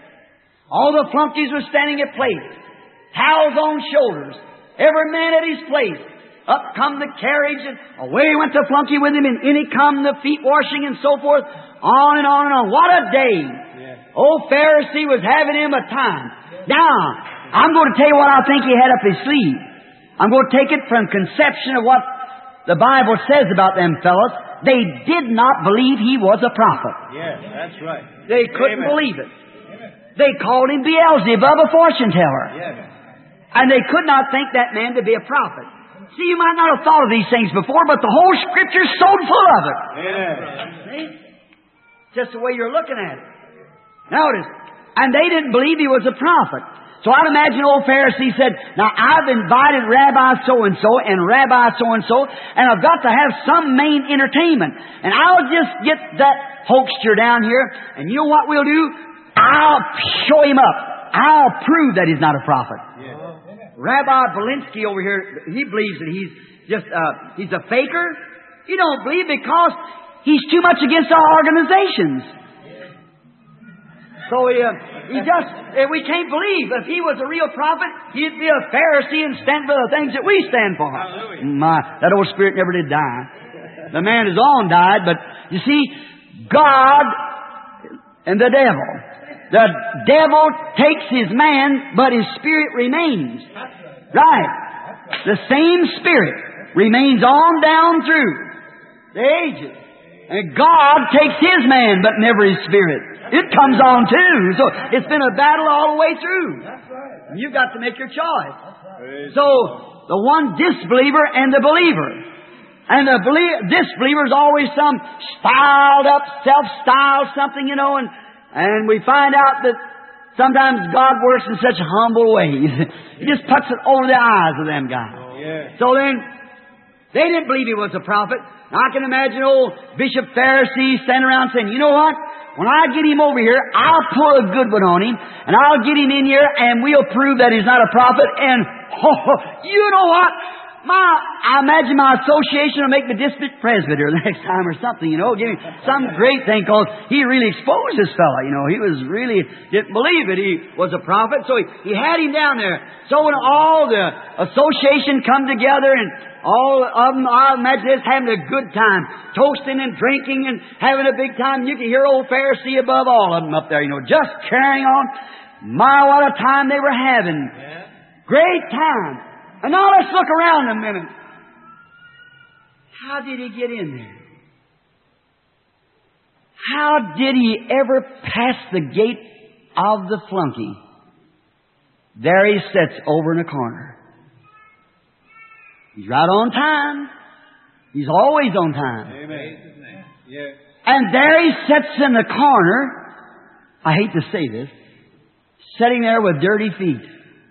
All the flunkies were standing at place, towels on shoulders, every man at his place. Up come the carriage, and away went the flunky with him, and in he come the feet washing and so forth, on and on and on. What a day! Old Pharisee was having him a time. Now, I'm going to tell you what I think he had up his sleeve. I'm going to take it from conception of what the Bible says about them fellows. They did not believe he was a prophet. Yes, that's right. They couldn't believe it. They called him Beelzebub, a fortune teller. Yes. And they could not think that man to be a prophet. See, you might not have thought of these things before, but the whole Scripture's so full of it. Amen. See? Just the way you're looking at it. Notice. And they didn't believe he was a prophet. So I'd imagine old Pharisee said, now I've invited Rabbi so-and-so and Rabbi so-and-so, and I've got to have some main entertainment. And I'll just get that hoaxer down here, and you know what we'll do? I'll show him up. I'll prove that he's not a prophet. Yes. Rabbi Belinsky over here, he believes that he's just, he's a faker. He don't believe because he's too much against our organizations. So we can't believe if he was a real prophet, he'd be a Pharisee and stand for the things that we stand for. My, that old spirit never did die. The man is on died, but you see, God and the devil. The devil takes his man, but his spirit remains. Right. The same spirit remains on down through the ages. And God takes his man, but never his spirit. It comes on too. So it's been a battle all the way through. And you've got to make your choice. So the one disbeliever and the believer. And the disbeliever is always some styled up, self-styled something, and we find out that sometimes God works in such humble ways. He just puts it over the eyes of them guys. So then, they didn't believe he was a prophet. Now, I can imagine old Bishop Pharisee standing around saying, you know what? When I get him over here, I'll pull a good one on him, and I'll get him in here, and we'll prove that he's not a prophet. And, you know what? I imagine my association will make me district presbyter next time or something, you know, give him some great thing, because he really exposed this fella, you know. He was really, didn't believe it. He was a prophet, so he had him down there. So when all the association come together, and all of them, I imagine this, having a good time, toasting and drinking and having a big time. You can hear old Pharisee above all of them up there, you know, just carrying on. My, what a time they were having. Great time. And now let's look around a minute. How did he get in there? How did he ever pass the gate of the flunky? There he sits over in a corner. He's right on time. He's always on time. Amen. Yeah. And there he sits in the corner. I hate to say this. Sitting there with dirty feet.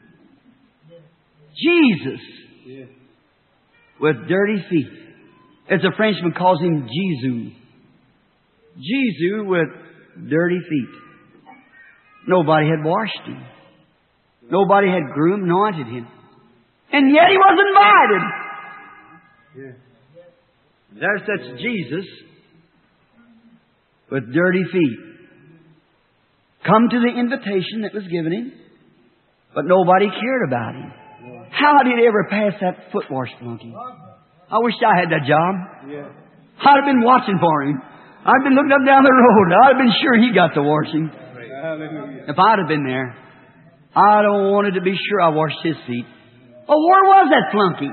Jesus. Yeah. With dirty feet. As a Frenchman calls him Jesus. Jesus with dirty feet. Nobody had washed him. Nobody had groomed, anointed him. And yet he was invited. Yeah. There sits Jesus with dirty feet. Come to the invitation that was given him, but nobody cared about him. How did he ever pass that foot wash flunky? I wish I had that job. Yeah. I'd have been watching for him. I'd been looking up down the road. I'd have been sure he got the washing. Hallelujah. If I'd have been there, I'd have wanted to be sure I washed his feet. Oh, where was that flunky?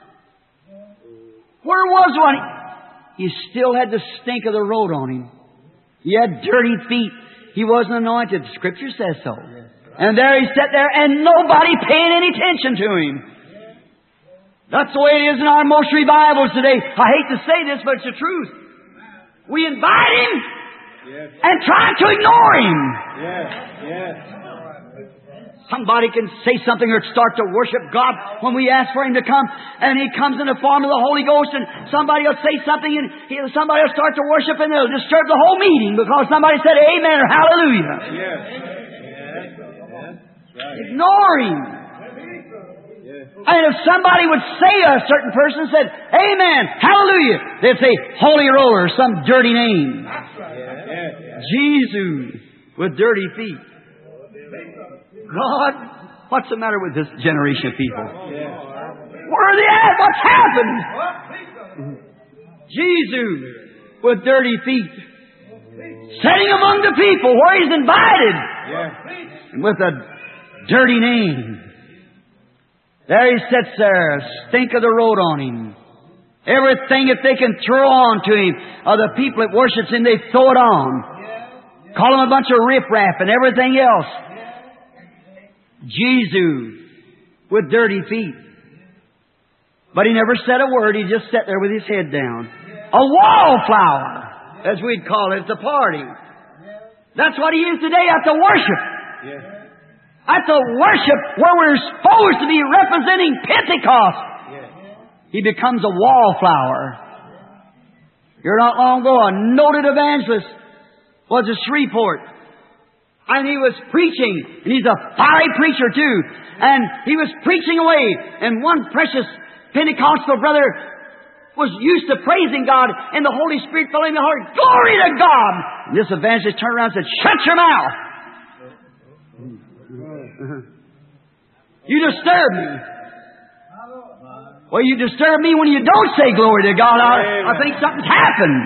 Where was one? He still had the stink of the road on him. He had dirty feet. He wasn't anointed. The Scripture says so. And there he sat there, and nobody paying any attention to him. That's the way it is in our most revivals today. I hate to say this, but it's the truth. We invite him and try to ignore him. Yes. Yes. Somebody can say something or start to worship God when we ask for him to come, and he comes in the form of the Holy Ghost, and somebody will say something, and somebody will start to worship, and they'll disturb the whole meeting because somebody said amen or hallelujah. Yes. Ignore him. And if somebody would say a certain person said, amen, hallelujah, they'd say holy roller, some dirty name. Jesus with dirty feet. God, what's the matter with this generation of people? Where are they at? What's happened? Jesus with dirty feet. Sitting among the people where he's invited. And with a dirty name. There he sits there, stink of the road on him. Everything that they can throw on to him, or the people that worships him, they throw it on. Call him a bunch of riffraff and everything else. Jesus with dirty feet. But he never said a word. He just sat there with his head down. A wallflower, as we'd call it at the party. That's what he is today at the worship. At the worship where we're supposed to be representing Pentecost. He becomes a wallflower. Here not long ago, a noted evangelist was a Shreveport. And he was preaching, and he's a fiery preacher too. And he was preaching away, and one precious Pentecostal brother was used to praising God, and the Holy Spirit fell in the heart. Glory to God! And this evangelist turned around and said, shut your mouth! You disturb me. Well, you disturb me when you don't say glory to God. I think something's happened.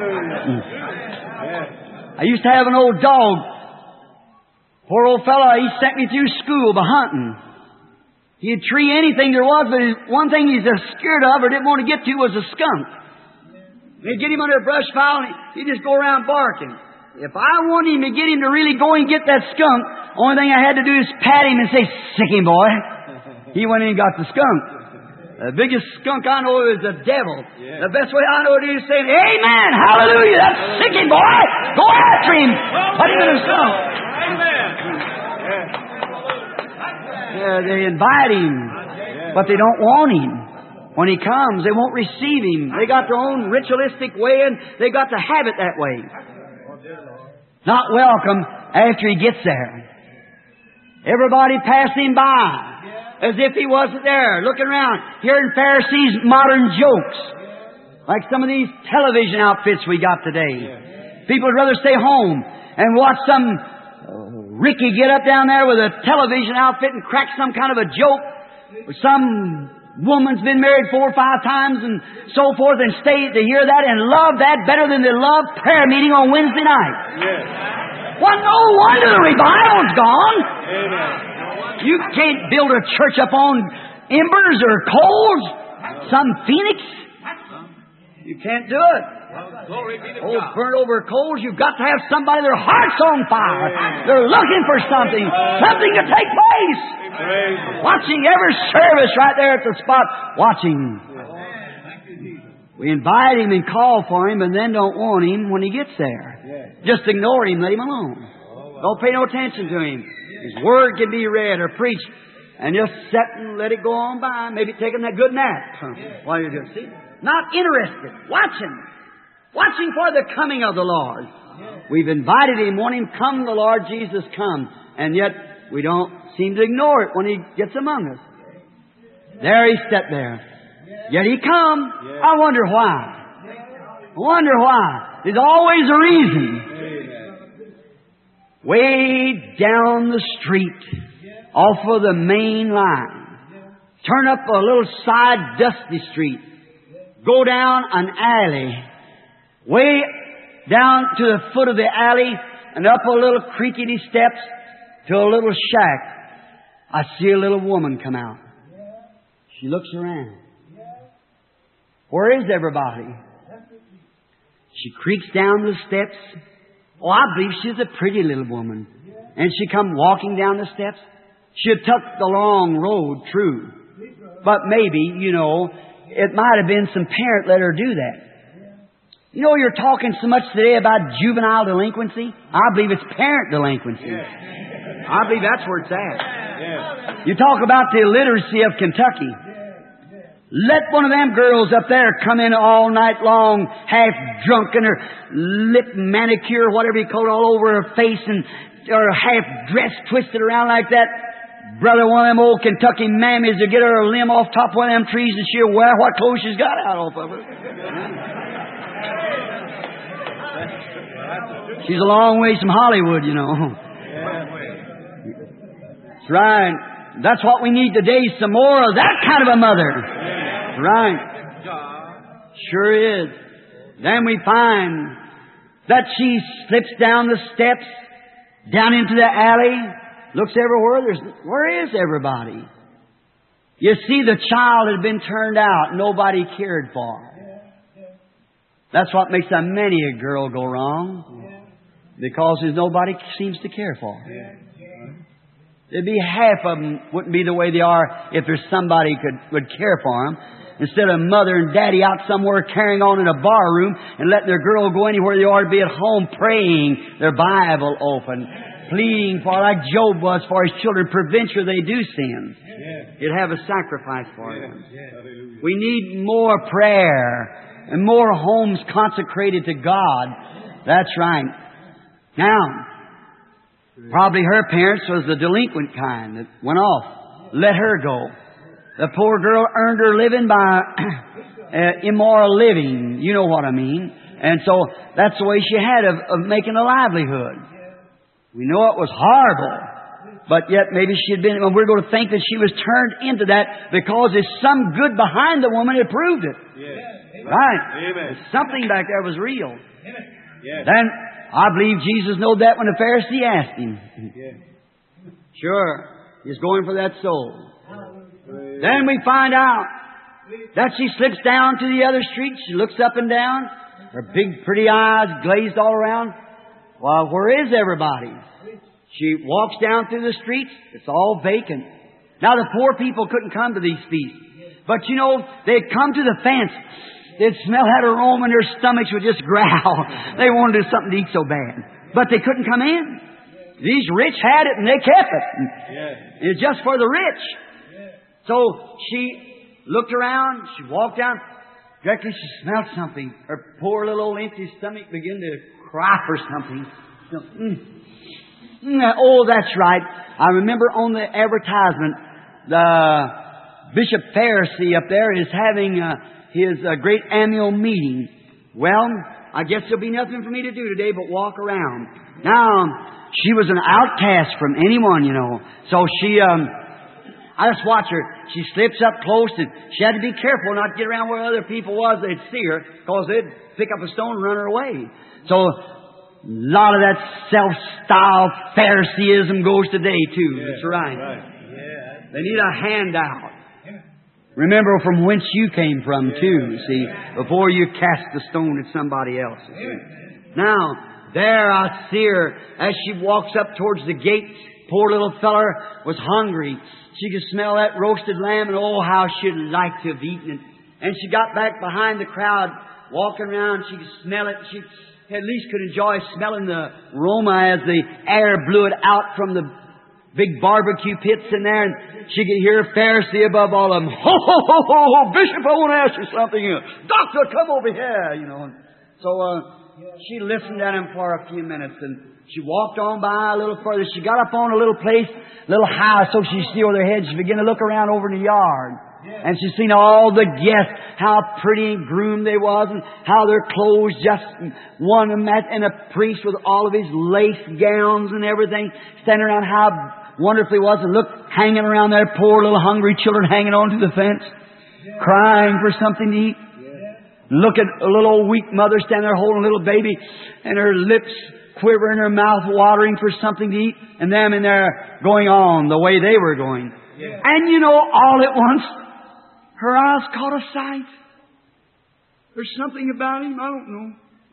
I used to have an old dog. Poor old fella, he sent me through school by hunting. He'd tree anything there was, but one thing he's scared of or didn't want to get to was a skunk. They'd get him under a brush pile, and he'd just go around barking. If I wanted him to get him to really go and get that skunk, only thing I had to do is pat him and say, sick him, boy. He went in and got the skunk. The biggest skunk I know is the devil. The best way I know it is saying, amen, hallelujah, that's sick him, boy. Go after him. Put him in the skunk. They invite him, but they don't want him. When he comes, they won't receive him. They got their own ritualistic way, and they got to have it that way. Not welcome after he gets there. Everybody pass him by. as if He wasn't there, looking around, hearing Pharisees' modern jokes, like some of these television outfits we got today. People would rather stay home and watch some Ricky get up down there with a television outfit and crack some kind of a joke. Some woman's been married 4 or 5 times and so forth, and stay to hear that and love that better than they love prayer meeting on Wednesday night. Well, no wonder the revival's gone. You can't build a church up on embers or coals, some phoenix. You can't do it. Burnt over coals, you've got to have somebody, their heart's on fire. They're looking for something to take place. Watching every service right there at the spot. Watching. We invite Him and call for Him and then don't want Him when He gets there. Just ignore Him, let Him alone. Don't pay no attention to Him. His Word can be read or preached and just sit and let it go on by. Maybe taking that good nap while you're doing it. See? Not interested. Watching for the coming of the Lord. We've invited Him, want Him, come the Lord Jesus, come. And yet we don't seem to ignore it when He gets among us. There He sat there. Yet He come. I wonder why. There's always a reason. Way down the street, off of the main line. Turn up a little side dusty street. Go down an alley. Way down to the foot of the alley and up a little creaky steps to a little shack. I see a little woman come out. She looks around. Where is everybody? She creaks down the steps. Oh, I believe she's a pretty little woman. And she come walking down the steps. She took the long road, true. But maybe, it might have been some parent let her do that. You're talking so much today about juvenile delinquency. I believe it's parent delinquency. I believe that's where it's at. You talk about the illiteracy of Kentucky. Let one of them girls up there come in all night long, half drunk, and her lip manicure, whatever you call it, all over her face, and or half dressed, twisted around like that. Brother, one of them old Kentucky mammies to get her a limb off top of one of them trees and she'll wear what clothes she's got out off of her. She's a long ways from Hollywood, That's right. That's what we need today, some more of that kind of a mother. Right. Sure is. Then we find that she slips down the steps, down into the alley, looks everywhere. Where is everybody? You see, the child had been turned out. Nobody cared for. That's what makes a many a girl go wrong. Because there's nobody seems to care for. There'd be half of them wouldn't be the way they are if there's somebody would care for them. Instead of mother and daddy out somewhere carrying on in a bar room and letting their girl go anywhere they ought to be at home praying, their Bible open, pleading for, like Job was for his children, preventure they do sin. You'd have a sacrifice for them. We need more prayer and more homes consecrated to God. That's right. Now, probably her parents was the delinquent kind that went off. Let her go. The poor girl earned her living by immoral living. You know what I mean. And so that's the way she had of making a livelihood. We know it was horrible. But yet maybe she had been, we're going to think that she was turned into that because there's some good behind the woman that proved it. Right. Amen. Something back there was real. Then I believe Jesus knew that when the Pharisee asked Him. Sure. He's going for that soul. Then we find out that she slips down to the other street. She looks up and down. Her big pretty eyes glazed all around. Well, where is everybody? She walks down through the streets. It's all vacant. Now the poor people couldn't come to these feasts. But they'd come to the fence. They'd smell that aroma and their stomachs would just growl. They wanted to do something to eat so bad. But they couldn't come in. These rich had it and they kept it. It's just for the rich. So she looked around. She walked down. Directly she smelled something. Her poor little old empty stomach began to cry for something. Oh, that's right. I remember on the advertisement the Bishop Pharisee up there is having his great annual meeting. Well, I guess there'll be nothing for me to do today but walk around. Now, she was an outcast from anyone, you know. So I just watch her. She slips up close, and she had to be careful not to get around where other people was. They'd see her, because they'd pick up a stone and run her away. So a lot of that self-styled Phariseeism goes today, too. Yeah, that's right. Yeah. They need a handout. Remember from whence you came from, too, see, before you cast the stone at somebody else. Now, there I see her as she walks up towards the gates. Poor little feller was hungry. She could smell that roasted lamb, and oh, how she'd like to have eaten it. And she got back behind the crowd, walking around. She could smell it. She at least could enjoy smelling the aroma as the air blew it out from the big barbecue pits in there, and she could hear Pharisee above all of them. Ho, ho, ho, ho, ho, Bishop, I want to ask you something. Doctor, come over here, you know. So she listened at him for a few minutes, and she walked on by a little further. She got up on a little place, a little high, so she could see over their heads. She began to look around over in the yard. And she's seen all the guests, how pretty and groomed they was, and how their clothes just one and a priest with all of his lace gowns and everything, standing around how wonderful he was, and look, hanging around there, poor little hungry children hanging onto the fence, crying for something to eat. Look at a little old weak mother standing there holding a little baby, and her lips quivering, her mouth watering for something to eat, and them in there going on the way they were going. And you know, all at once, her eyes caught a sight. There's something about him, I don't know.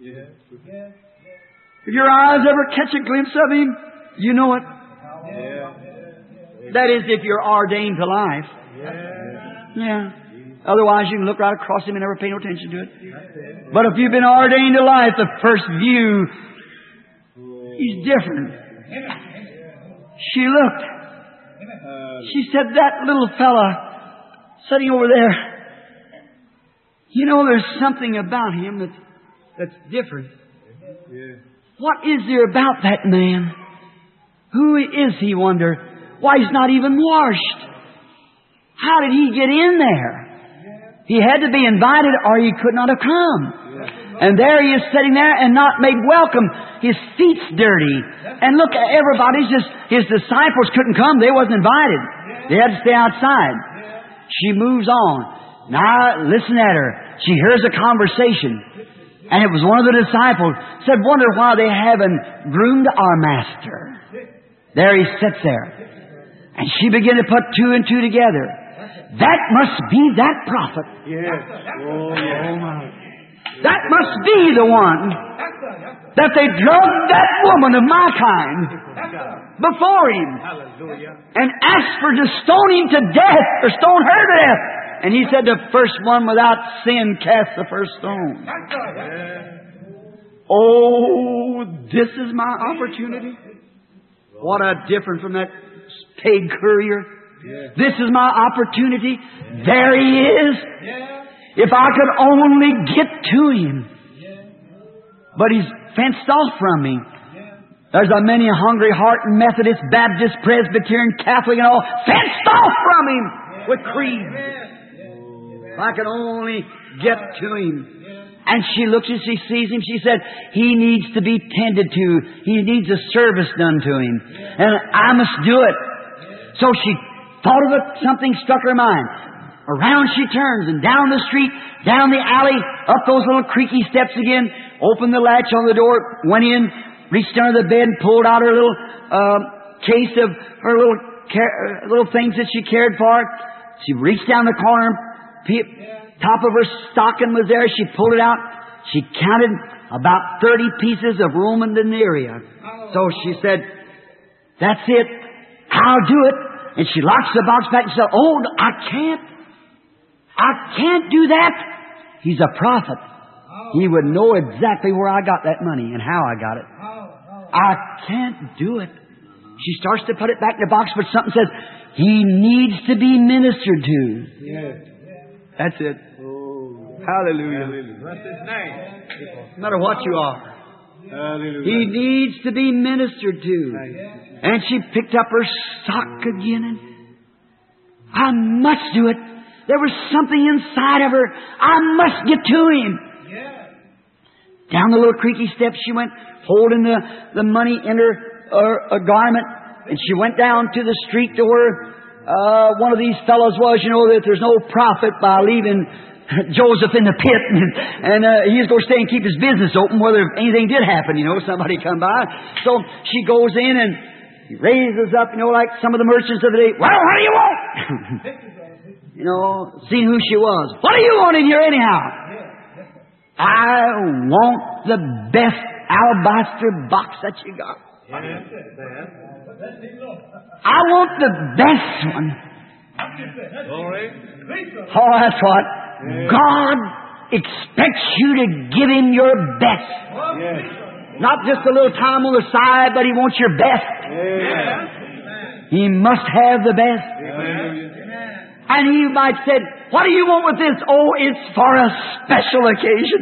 If your eyes ever catch a glimpse of him, you know it. That is, if you're ordained to life. Yeah. Otherwise, you can look right across him and never pay no attention to it. But if you've been ordained to life, the first view, he's different. She looked. She said, that little fella sitting over there, you know, there's something about him that's different. What is there about that man? Who is he, wonder? Why, he's not even washed. How did he get in there? He had to be invited or he could not have come. And there he is sitting there and not made welcome. His feet's dirty. And look, everybody's just, his disciples couldn't come. They wasn't invited. They had to stay outside. She moves on. Now, listen at her. She hears a conversation. And it was one of the disciples. Said, wonder why they haven't groomed our master. There he sits there. And she began to put two and two together. That must be that prophet. Oh my. That must be the one that they drugged that woman of my kind before him and asked for to stone him to death or stone her to death. And he said, the first one without sin cast the first stone. Oh, this is my opportunity. What a difference from that paid courier. This is my opportunity. There he is. If I could only get to him. But he's fenced off from me. There's a many hungry heart Methodist, Baptist, Presbyterian, Catholic and all fenced off from him with creeds. If I could only get to him. And she looks and she sees him. She said, he needs to be tended to. He needs a service done to him. And I must do it. So she thought of it. Something struck her mind. Around she turns and down the street, down the alley, up those little creaky steps again, opened the latch on the door, went in, reached under the bed, pulled out her little case of her little things that she cared for. She reached down the corner, top of her stocking was there. She pulled it out. She counted about 30 pieces of Roman denarii. So she said, that's it. I'll do it. And she locks the box back and said, oh, I can't do that. He's a prophet. He would know exactly where I got that money and how I got it. I can't do it. She starts to put it back in the box, but something says, he needs to be ministered to. That's it. Hallelujah. What's his name? No matter what you are. Hallelujah. He needs to be ministered to. And she picked up her sock again and I must do it. There was something inside of her. I must get to Him. Down the little creaky steps she went, holding the money in her garment. And she went down to the street to where one of these fellows was, that there's no profit by leaving Joseph in the pit. And he's going to stay and keep his business open whether anything did happen, somebody come by. So she goes in and he raises up, like some of the merchants of the day. Well, what do you want? Seeing who she was. What do you want in here anyhow? I want the best alabaster box that you got. I want the best one. Oh, that's what. God expects you to give Him your best. Not just a little time on the side, but He wants your best. He must have the best. And He might say, what do you want with this? Oh, it's for a special occasion.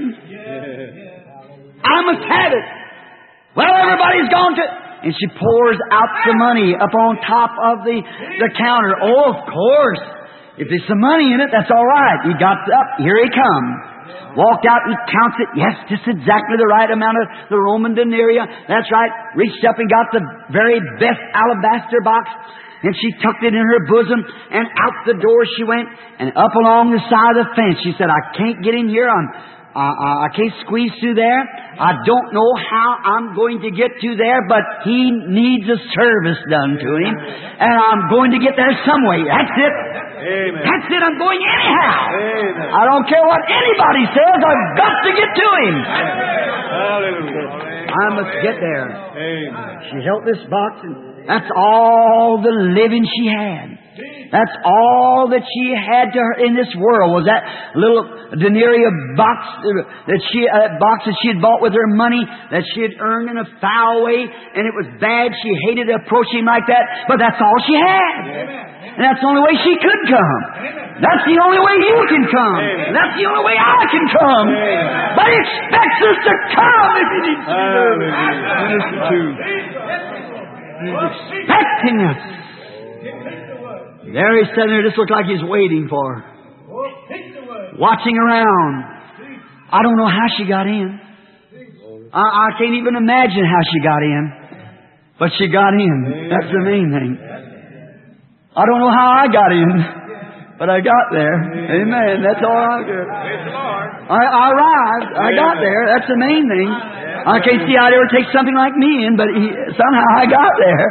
I must have it. Well, everybody's gone to... And she pours out the money up on top of the counter. Oh, of course. If there's some money in it, that's all right. He got up. Here he comes. Walked out and counts it. Yes, just exactly the right amount of the Roman denarii. That's right. Reached up and got the very best alabaster box. And she tucked it in her bosom. And out the door she went. And up along the side of the fence. She said, I can't get in here. I can't squeeze through there. I don't know how I'm going to get to there, but He needs a service done to Him. And I'm going to get there some way. That's it. Amen. That's it. I'm going anyhow. Amen. I don't care what anybody says. I've got to get to Him. Hallelujah. I must get there. Amen. She held this box, and that's all the living she had. That's all that she had to her in this world, was that little denarii box that she had bought with her money that she had earned in a foul way, and it was bad. She hated approaching Him like that, but that's all she had. And that's the only way she could come. That's the only way you can come. That's the only way I can come. But He expects us to come if He needs to. He's expecting us. There He's sitting there, just looked like He's waiting for her. Watching around. I don't know how she got in. I can't even imagine how she got in. But she got in. That's the main thing. I don't know how I got in. But I got there. Amen. That's all I got. I arrived. I got there. That's the main thing. I can't see I'd ever take something like me in, but somehow I got there.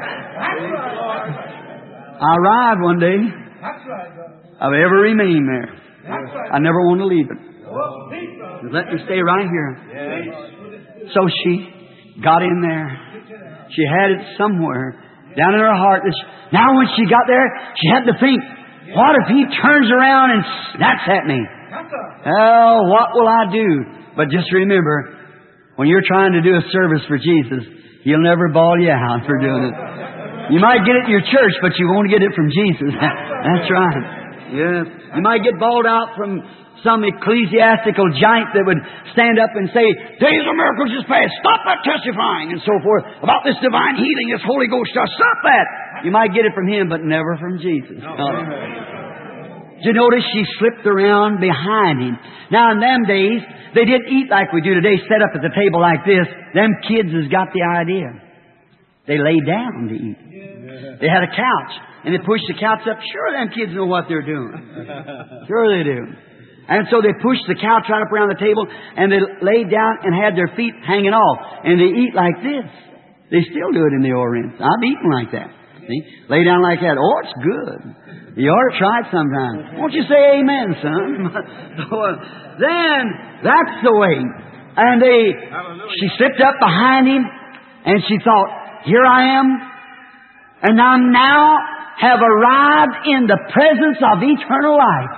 I arrived one day. I've ever remained there. I never want to leave it. Let me stay right here. So she got in there. She had it somewhere down in her heart. Now when she got there, she had to think, what if He turns around and snaps at me? Oh, what will I do? But just remember, when you're trying to do a service for Jesus, He'll never bawl you out for doing it. You might get it in your church, but you won't get it from Jesus. That's right. Yes. You might get bawled out from some ecclesiastical giant that would stand up and say, days of miracles is past. Stop that testifying and so forth about this divine healing, this Holy Ghost stuff. Stop that. You might get it from him, but never from Jesus. Did you notice she slipped around behind him? Now, in them days, they didn't eat like we do today, set up at the table like this. Them kids has got the idea. They lay down to eat. They had a couch, and they pushed the couch up. Sure, them kids know what they're doing. Sure they do. And so they pushed the couch right up around the table, and they laid down and had their feet hanging off. And they eat like this. They still do it in the Orient. I've eaten like that. See? Lay down like that. Oh, it's good. You ought to try it sometime. Won't you say amen, son? Then, that's the way. And she slipped up behind him, and she thought, here I am, and I now have arrived in the presence of eternal life.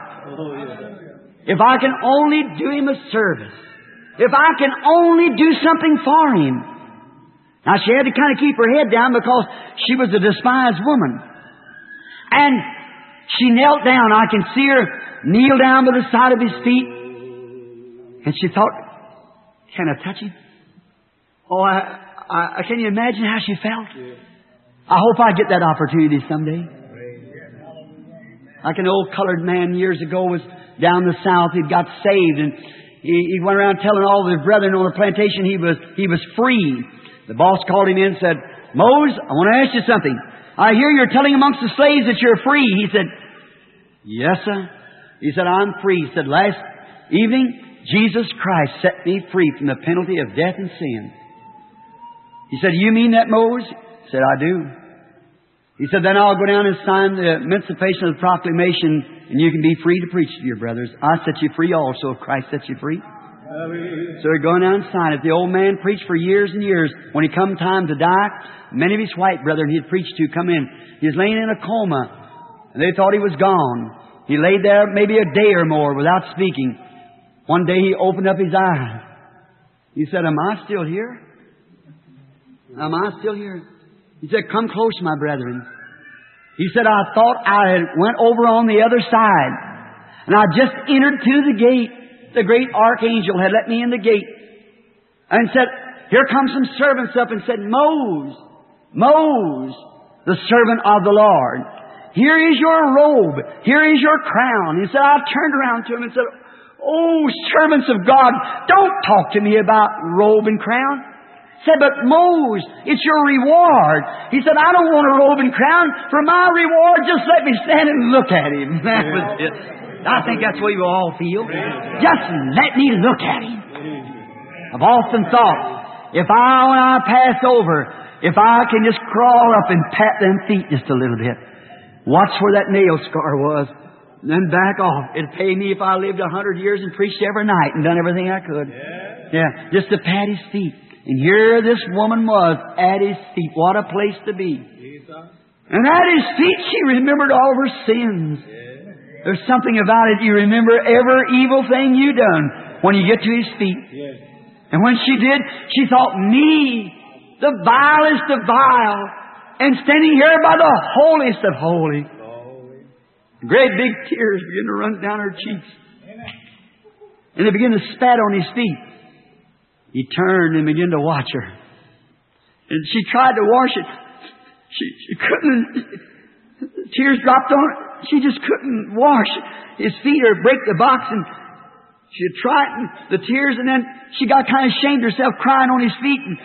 If I can only do him a service. If I can only do something for him. Now, she had to kind of keep her head down because she was a despised woman. And she knelt down. I can see her kneel down by the side of his feet. And she thought, can I touch him? Oh, can you imagine how she felt? I hope I get that opportunity someday. Like an old colored man years ago was down the south. He'd got saved, and he went around telling all of his brethren on the plantation he was free. The boss called him in and said, "Mose, I want to ask you something. I hear you're telling amongst the slaves that you're free." He said, "Yes, sir." He said, "I'm free." He said, "Last evening, Jesus Christ set me free from the penalty of death and sin." He said, "You mean that, Mose?" He said, "I do." He said, "Then I'll go down and sign the emancipation of the proclamation, and you can be free to preach to your brothers. I set you free also if Christ sets you free." So he'd go down and sign it. The old man preached for years and years. When he come time to die, many of his white brethren he'd preached to come in. He was laying in a coma, and they thought he was gone. He laid there maybe a day or more without speaking. One day he opened up his eyes. He said, "Am I still here? Am I still here?" He said, "Come close, my brethren." He said, "I thought I had went over on the other side, and I just entered through the gate. The great archangel had let me in the gate and said, 'Here come some servants up,' and said, 'Mose, Mose, the servant of the Lord, here is your robe. Here is your crown.' He said, I turned around to him and said, 'Oh, servants of God, don't talk to me about robe and crown.' He said, 'But Mose, it's your reward.' He said, 'I don't want a robe and crown. For my reward, just let me stand and look at him.'" That was it. I think that's what you all feel. Just let me look at him. I've often thought, when I pass over, if I can just crawl up and pat them feet just a little bit, watch where that nail scar was, and then back off. It'd pay me if I lived 100 years and preached every night and done everything I could. Yeah, just to pat his feet. And here this woman was at his feet. What a place to be. And at his feet she remembered all of her sins. There's something about it. You remember every evil thing you done when you get to his feet. And when she did, she thought, me, the vilest of vile, and standing here by the holiest of holy. Great big tears began to run down her cheeks. And they began to spat on his feet. He turned and began to watch her. And she tried to wash it. She couldn't. Tears dropped on it. She just couldn't wash his feet or break the box. And she tried the tears, and then she got kind of ashamed herself crying on his feet. And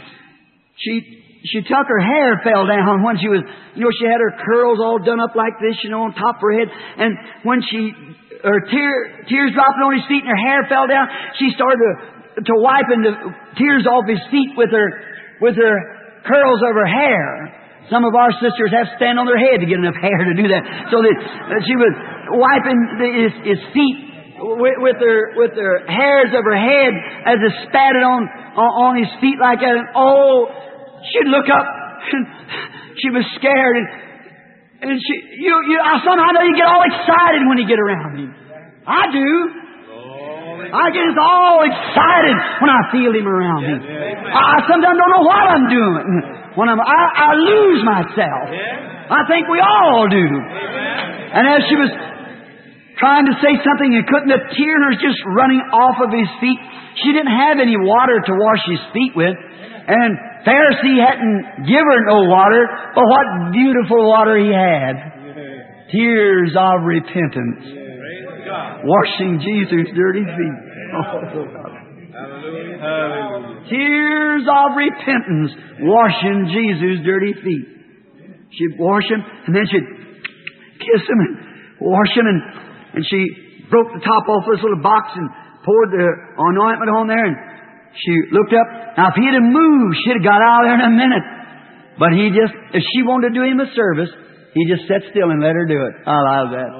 she took her hair fell down when she was, she had her curls all done up like this, on top of her head. And when her tears dropped on his feet and her hair fell down, she started to wiping the tears off his feet with her curls of her hair. Some of our sisters have to stand on their head to get enough hair to do that. So that she was wiping his feet with her hairs of her head as it spatted on his feet like that. And she'd look up and she was scared. And I somehow know you get all excited when you get around him. I do. I get all excited when I feel him around me. I sometimes don't know what I'm doing. When I lose myself. I think we all do. And as she was trying to say something and couldn't, the tears just running off of his feet. She didn't have any water to wash his feet with. And Pharisee hadn't given her no water, but what beautiful water he had. Tears of repentance. Washing Jesus' dirty feet. Tears of repentance. Washing Jesus' dirty feet. She'd wash him, and then she'd kiss him and wash him, and she broke the top off this little box and poured the anointment on there, and she looked up. Now, if he'd have moved, she'd have got out of there in a minute. But if she wanted to do him a service, he just sat still and let her do it. I love that.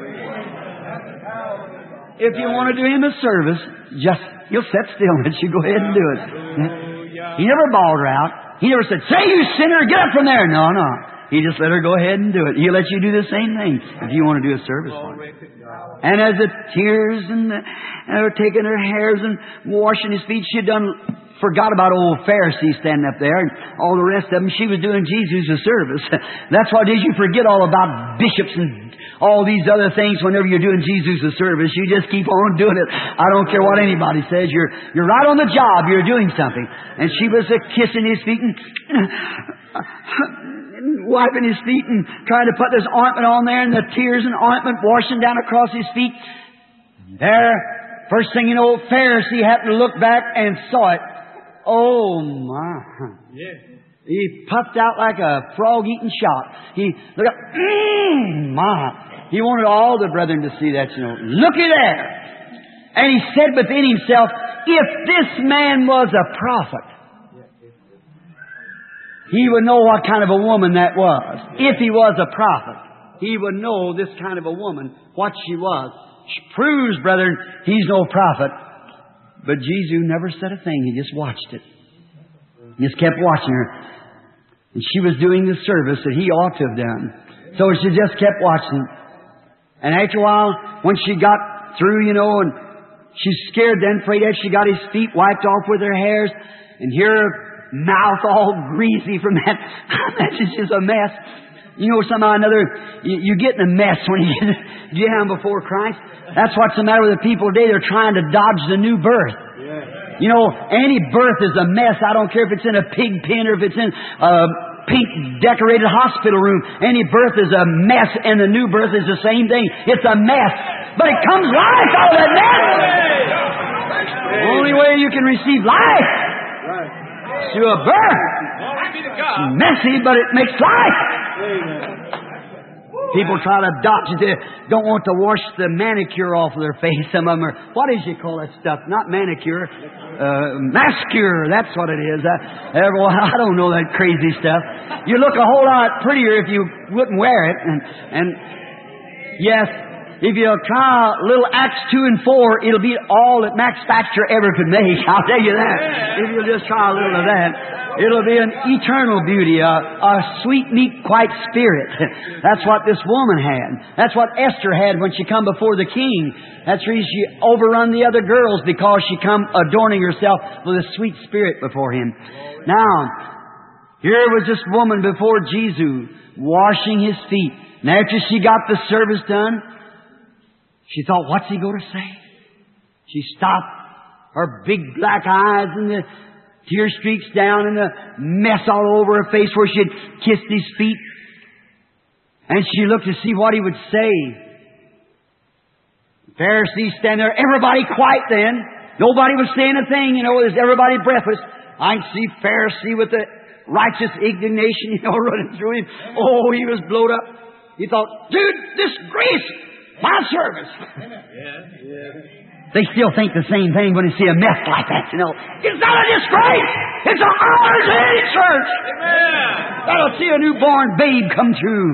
If you want to do him a service, you'll sit still and let you go ahead and do it. He never bawled her out. He never said, "Say, you sinner, get up from there." No. He just let her go ahead and do it. He'll let you do the same thing if you want to do a service for him. And as the tears and her taking her hairs and washing his feet, she'd forgot about old Pharisee standing up there and all the rest of them. She was doing Jesus a service. That's why did you forget all about bishops and all these other things whenever you're doing Jesus a service. You just keep on doing it. I don't care what anybody says. You're right on the job. You're doing something. And she was kissing his feet. And and wiping his feet and trying to put this ointment on there, and the tears and ointment washing down across his feet. There, first thing you know, Pharisee happened to look back and saw it. Oh my! Yeah. He puffed out like a frog eating shot. He looked up. My! He wanted all the brethren to see that. Looky there. And he said within himself, if this man was a prophet, he would know what kind of a woman that was. If he was a prophet, he would know this kind of a woman, what she was. She proves, brethren, he's no prophet. But Jesus never said a thing. He just watched it. He just kept watching her. And she was doing the service that he ought to have done. So she just kept watching. And after a while, when she got through, and she's scared then, afraid that she got his feet wiped off with her hairs, and here her mouth all greasy from that. That's just a mess. Somehow or another, you get in a mess when you get down before Christ. That's what's the matter with the people today. They're trying to dodge the new birth. Any birth is a mess. I don't care if it's in a pig pen or if it's in a pink decorated hospital room. Any birth is a mess, and the new birth is the same thing. It's a mess. But it comes life out of that mess. The only way you can receive life is through a birth. It's messy, but it makes life. People try to dodge it. They don't want to wash the manicure off of their face. Some of them are, what did you call that stuff? Not manicure. Mascure. That's what it is. I don't know that crazy stuff. You look a whole lot prettier if you wouldn't wear it. And yes, if you'll try a little Acts 2 and 4, it'll be all that Max Factor ever could make. I'll tell you that. If you'll just try a little of that. It'll be an eternal beauty, a sweet, meek, quiet spirit. That's what this woman had. That's what Esther had when she come before the king. That's the reason she overrun the other girls, because she come adorning herself with a sweet spirit before him. Now, here was this woman before Jesus, washing his feet. And after she got the service done, she thought, what's he going to say? She stopped, her big black eyes and the tear streaks down and the mess all over her face where she had kissed his feet. And she looked to see what he would say. The Pharisees standing there, everybody quiet then. Nobody was saying a thing, there's everybody breathless. I can see Pharisee with the righteous indignation, running through him. Oh, he was blowed up. He thought, dude, disgrace my service. They still think the same thing when they see a mess like that, It's not a disgrace. It's an honor to any church. That'll see a newborn babe come through.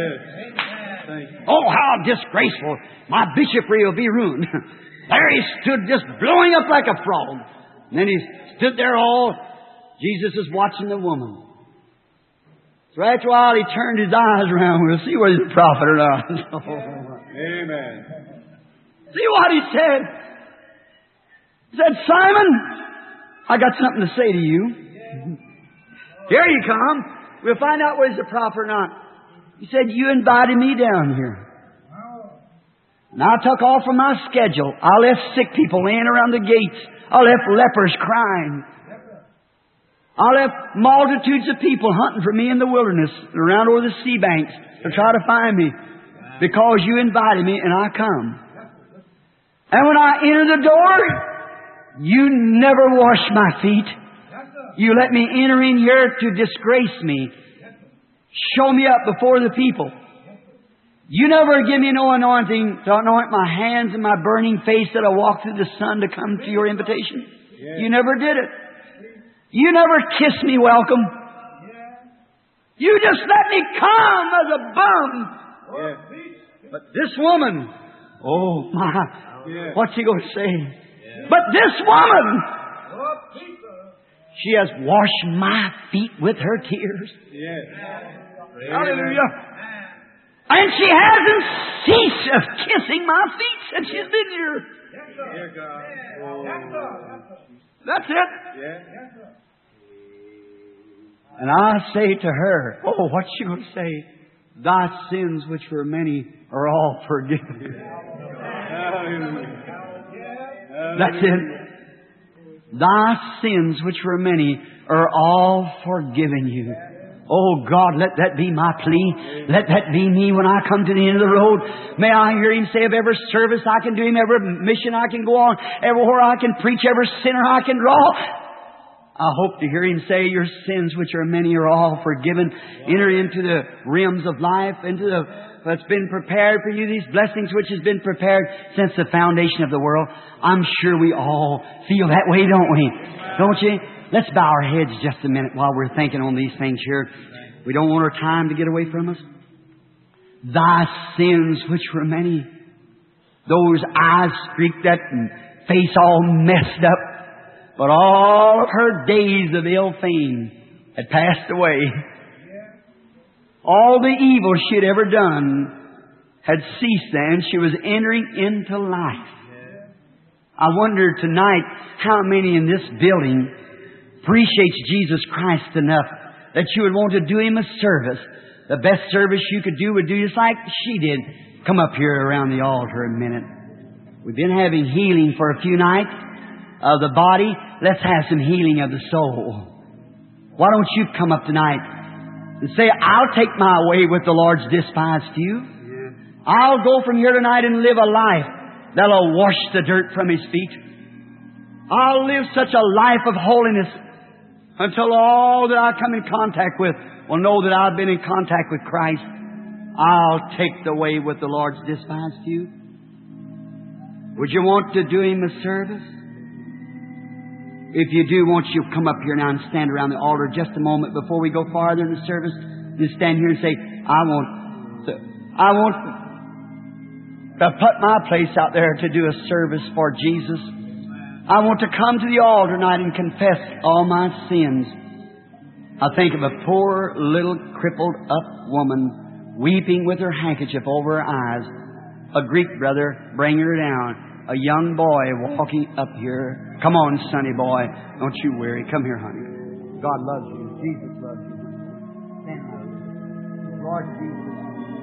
Oh, how disgraceful. My bishopry will be ruined. There he stood just blowing up like a frog. And then he stood there all. Jesus is watching the woman. So after a while he turned his eyes around. We'll see whether he's a prophet or not. Amen. See what he said? He said, Simon, I got something to say to you. Here you come. We'll find out whether he's a prophet or not. He said, you invited me down here. And I took off from my schedule. I left sick people laying around the gates. I left lepers crying. I left multitudes of people hunting for me in the wilderness, around over the sea banks, to try to find me. Because you invited me and I come. And when I enter the door, you never wash my feet. You let me enter in here to disgrace me. Show me up before the people. You never give me no anointing to anoint my hands and my burning face that I walk through the sun to come to your invitation. You never did it. You never kissed me welcome. You just let me come as a bum. But this woman, oh my, what's he going to say? But this woman, she has washed my feet with her tears. Hallelujah. And she hasn't ceased of kissing my feet since she's been here. That's it. And I say to her, oh, what's she going to say? Thy sins, which were many, are all forgiven. That's it. Thy sins, which were many, are all forgiven you. Oh God, let that be my plea. Let that be me when I come to the end of the road. May I hear Him say of every service I can do Him, every mission I can go on, everywhere I can preach, every sinner I can draw. I hope to hear Him say, your sins, which are many, are all forgiven. Enter into the realms of life, into what's been prepared for you, these blessings which has been prepared since the foundation of the world. I'm sure we all feel that way, don't we? Don't you? Let's bow our heads just a minute while we're thinking on these things here. We don't want our time to get away from us. Thy sins, which were many. Those eyes streaked up and face all messed up. But all of her days of ill fame had passed away. All the evil she had ever done had ceased then. She was entering into life. I wonder tonight how many in this building appreciates Jesus Christ enough that you would want to do Him a service. The best service you could do would do just like she did. Come up here around the altar a minute. We've been having healing for a few nights of the body. Let's have some healing of the soul. Why don't you come up tonight and say, I'll take my way with the Lord's despised few. I'll go from here tonight and live a life that'll wash the dirt from His feet. I'll live such a life of holiness until all that I come in contact with will know that I've been in contact with Christ. I'll take the way with the Lord's despised few. Would you want to do Him a service? If you do, won't you come up here now and stand around the altar just a moment before we go farther in the service? Just stand here and say, I want to put my place out there to do a service for Jesus. I want to come to the altar tonight and confess all my sins. I think of a poor little crippled up woman weeping with her handkerchief over her eyes. A Greek brother bringing her down. A young boy walking up here. Come on, sonny boy. Don't you worry. Come here, honey. God loves you. Jesus loves you. Stand up. Lord Jesus,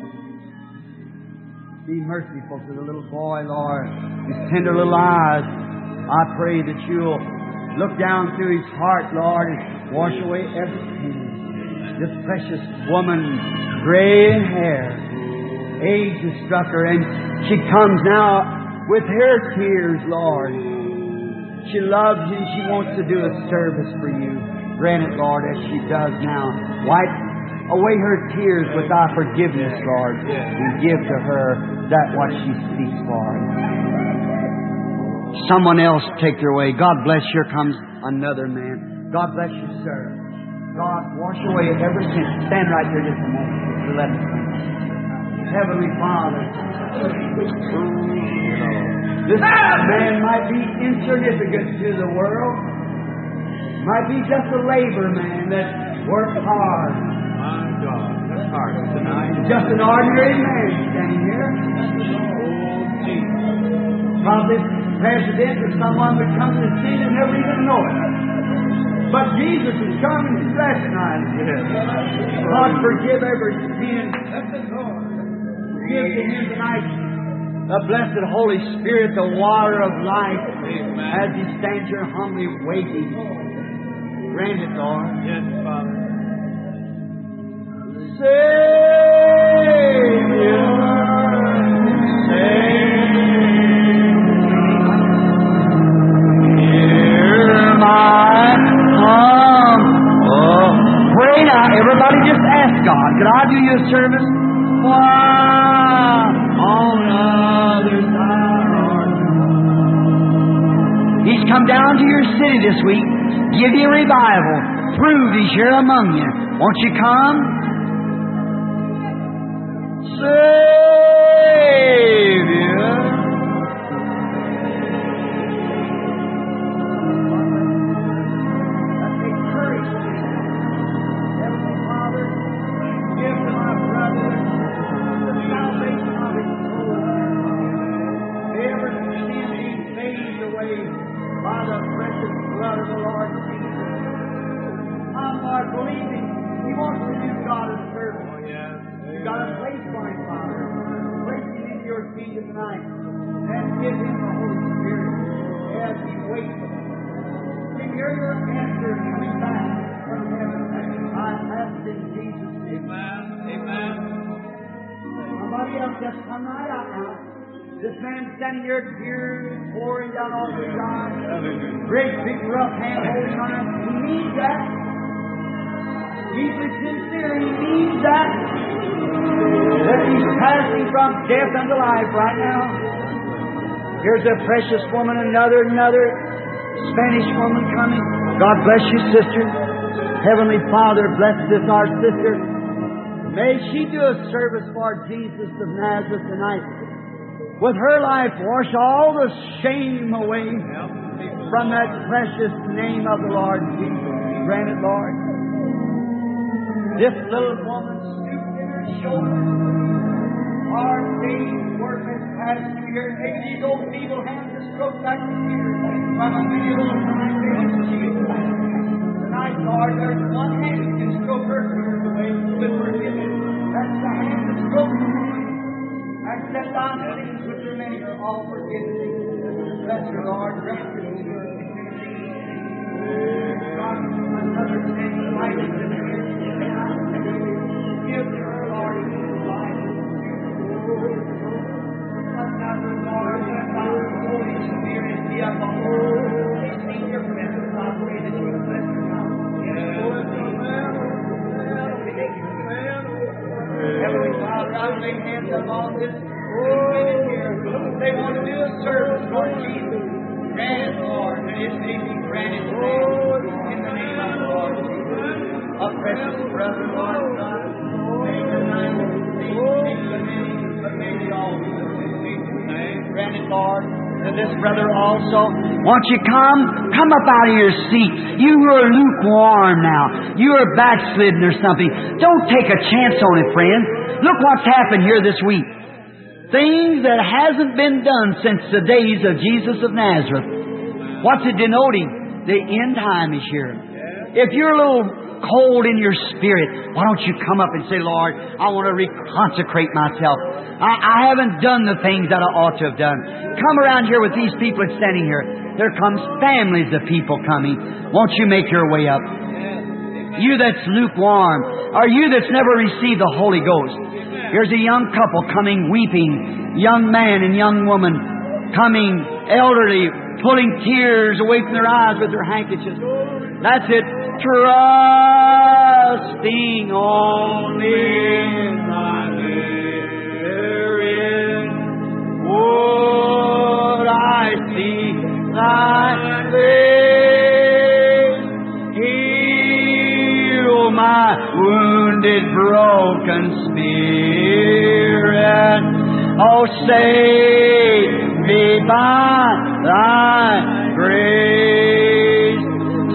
be merciful to the little boy, Lord. His tender little eyes. I pray that you'll look down through his heart, Lord, and wash away every tear. This precious woman, gray hair, age has struck her, and she comes now with her tears, Lord. She loves you and she wants to do a service for you. Grant it, Lord, as she does now. Wipe away her tears with thy forgiveness, Lord, and give to her that what she seeks for. Someone else take their way. God bless. Here comes another man. God bless you, sir. God, wash away every sin. Stand right there just a moment. Let us sing. Heavenly Father, this man might be insignificant to the world, might be just a labor man that worked hard. My God, that's hard tonight. Just an ordinary man standing here. Probably president or someone would come to the scene and never even know it. But Jesus is coming to recognize this. God, forgive every sin. Give to Him tonight the blessed Holy Spirit, the water of life, as He stands here humbly waiting. Grant it, Lord. Yes, Father. Savior, hear my humble. Pray now. Everybody just ask God, could I do you a service? On other side. He's come down to your city this week, give you a revival, prove He's here among you. Won't you come? Savior, take courage. Heavenly Father, give to my brother salvation of his soul. Every sin fades away by the precious blood of the Lord Jesus. I'm Lord believing He wants to do God a service. Oh, yes. You got a place for Him, Father. Place Him in your kingdom tonight and give Him the Holy Spirit as He waits. To hear your answer coming back from heaven. I ask in Jesus' just come right out now. This man standing here, tears pouring down all his eyes. Great big rough hand holding on him. He needs that. He's sincere. He needs that. That he's passing from death unto life right now. Here's a precious woman, another Spanish woman coming. God bless you, sister. Heavenly Father, bless this our sister. May she do a service for Jesus of Nazareth tonight. With her life, wash all the shame away from that precious name of the Lord Jesus. Grant it, Lord. This little woman stooped in her shoulder. Our day's work has passed through here. Maybe these old feeble hands are stroked back to tears from a many little time. Tonight, Lord, there's one hand that can stroke her tears away with forgiveness. That's the hand that strokes her. Accept thy sins which are many are all forgiven. Bless her, Lord. Grant her to her. God, another thing like it in her. Give to her, Lord, in her life. Let now, Lord, let thy Holy Spirit be upon her. They seek your presence. I pray that you would bless her now. Heavenly Father, I lay hands upon this women here. They want to do a service, Lord Jesus. Grant it, Lord, that it may be granted to them in the name of the Lord Jesus. A precious brother, Lord God, may your name be the many, but may the all be the same. Grant it, Lord, to this brother also. Won't you come up out of your seat. You who are lukewarm now. You are backslidden or something. Don't take a chance on it, friend. Look what's happened here this week. Things that hasn't been done since the days of Jesus of Nazareth. What's it denoting? The end time is here. If you're a little cold in your spirit, why don't you come up and say, Lord, I want to reconsecrate myself. I haven't done the things that I ought to have done. Come around here with these people standing here. There comes families of people coming. Won't you make your way up? You that's lukewarm, or you that's never received the Holy Ghost. Here's a young couple coming weeping, young man and young woman coming, elderly, pulling tears away from their eyes with their handkerchiefs. That's it. Trusting only in thy Spirit, would I see thy face, heal my wounded, broken spirit. Oh, save me by thy grace.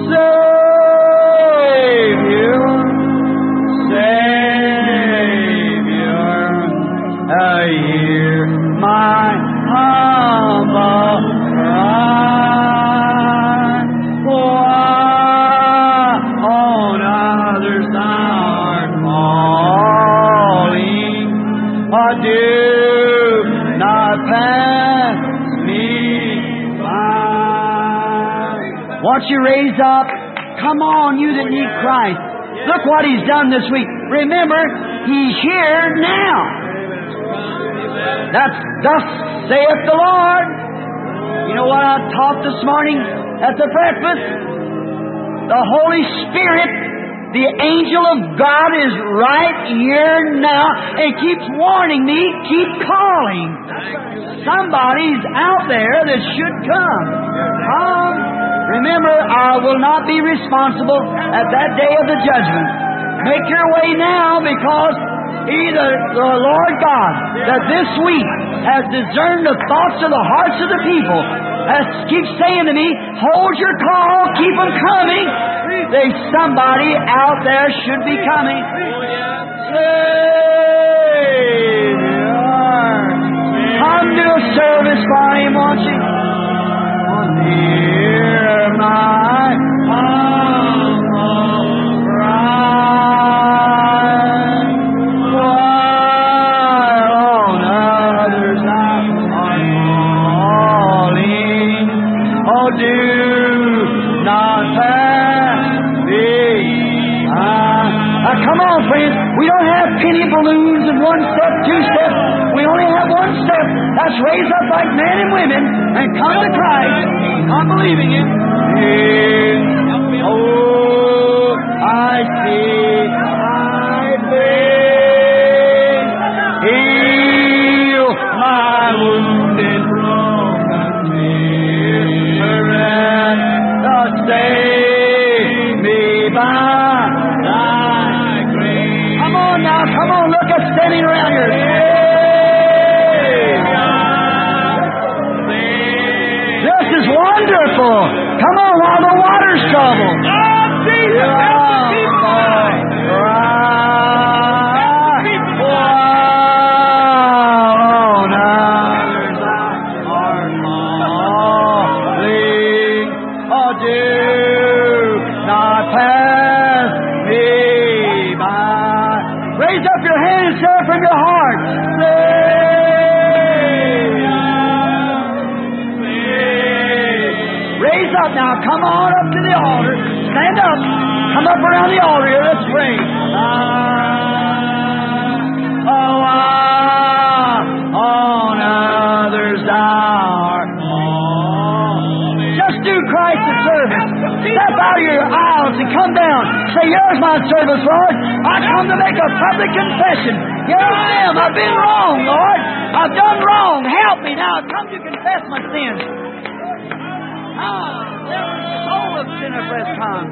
Hear my humble cry. Why on others thou art calling? Oh, do not pass me by. Won't you raise up? Come on, you that need Christ. Look what He's done this week. Remember, He's here now. That's thus saith the Lord. You know what I taught this morning at the breakfast? The Holy Spirit, the angel of God, is right here now and keeps warning me, keep calling. Somebody's out there that should come. Come. Remember, I will not be responsible at that day of the judgment. Make your way now, because either the Lord God that this week has discerned the thoughts of the hearts of the people keeps saying to me, hold your call, keep them coming. There's somebody out there should be coming. Savior, come to a service for Him, won't you? Hear my humble cry. While on others I'm calling, oh, do not pass me by. Come on, friends. We don't have penny balloons and 1 step, 2 steps. We only have 1 step. That's raise up like men and women and come to Christ. I'm believing Him. Oh, I see. I faith. Heal my wounded, broken spirit. Save me by Thy grace. Come on now, come on. Look at standing around here. This is wonderful. Come on while the water's troubled. Oh, Jesus. From your heart. Raise up now. Come on up to the altar. Stand up. Come up around the altar here. Let's pray. On others our just do Christ the service. Step out of your aisles and come down. Say, here's my service, Lord. I come to make a public confession. Here I am. I've been wrong, Lord. I've done wrong. Help me now. I come to confess my sins. Never the soul of sinner for his time.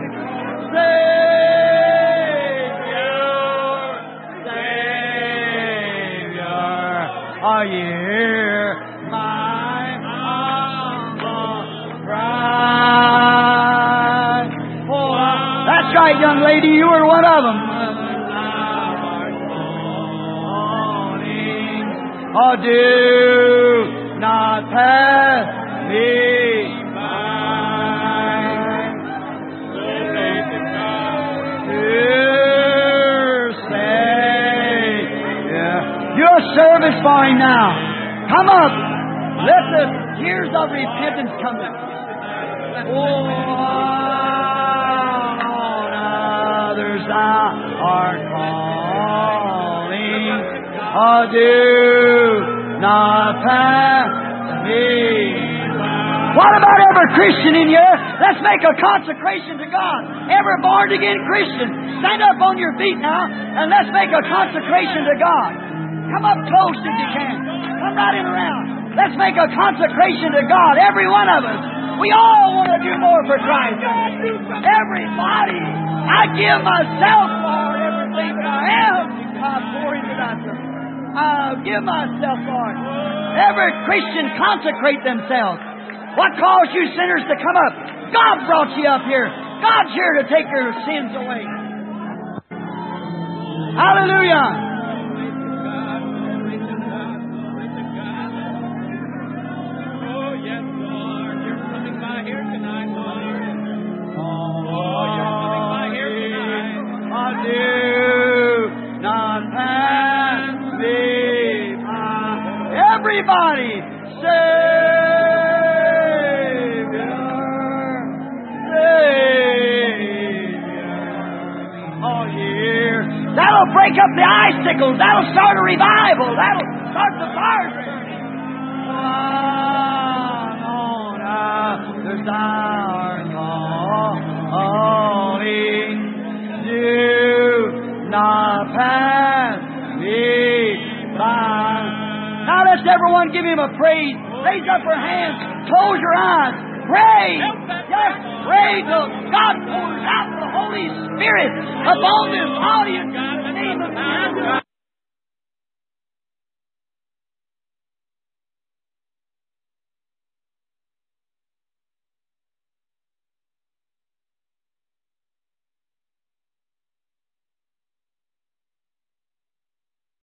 Savior, are you here? My humble cry. That's right, young lady. You were one of them. Oh, do not pass me by. Dear Savior, your service for Him now. Come up. Let the tears of repentance come up. On others thou art calling. Oh, do not pass me. What about every Christian in here? Let's make a consecration to God. Every born-again Christian, stand up on your feet now, and let's make a consecration to God. Come up close if you can. Come right in around. Let's make a consecration to God, every one of us. We all want to do more for Christ. Everybody. I give myself, Lord, everything that I am. I pour into Thy service. I'll give myself, Lord. Every Christian consecrate themselves. What caused you sinners to come up? God brought you up here. God's here to take your sins away. Hallelujah. Oh, yes, Lord. You're coming by here tonight, Lord. Oh, you're coming by here tonight. I do not pass me by. Everybody, Savior, all year. That'll break up the icicles. That'll start a revival. That'll start the fire burning. On others our calling. Do not pass me by. Now let's everyone give Him a praise. Raise up your hands. Close your eyes. Pray. Just pray till God pours out the Holy Spirit upon this audience in the name of Jesus.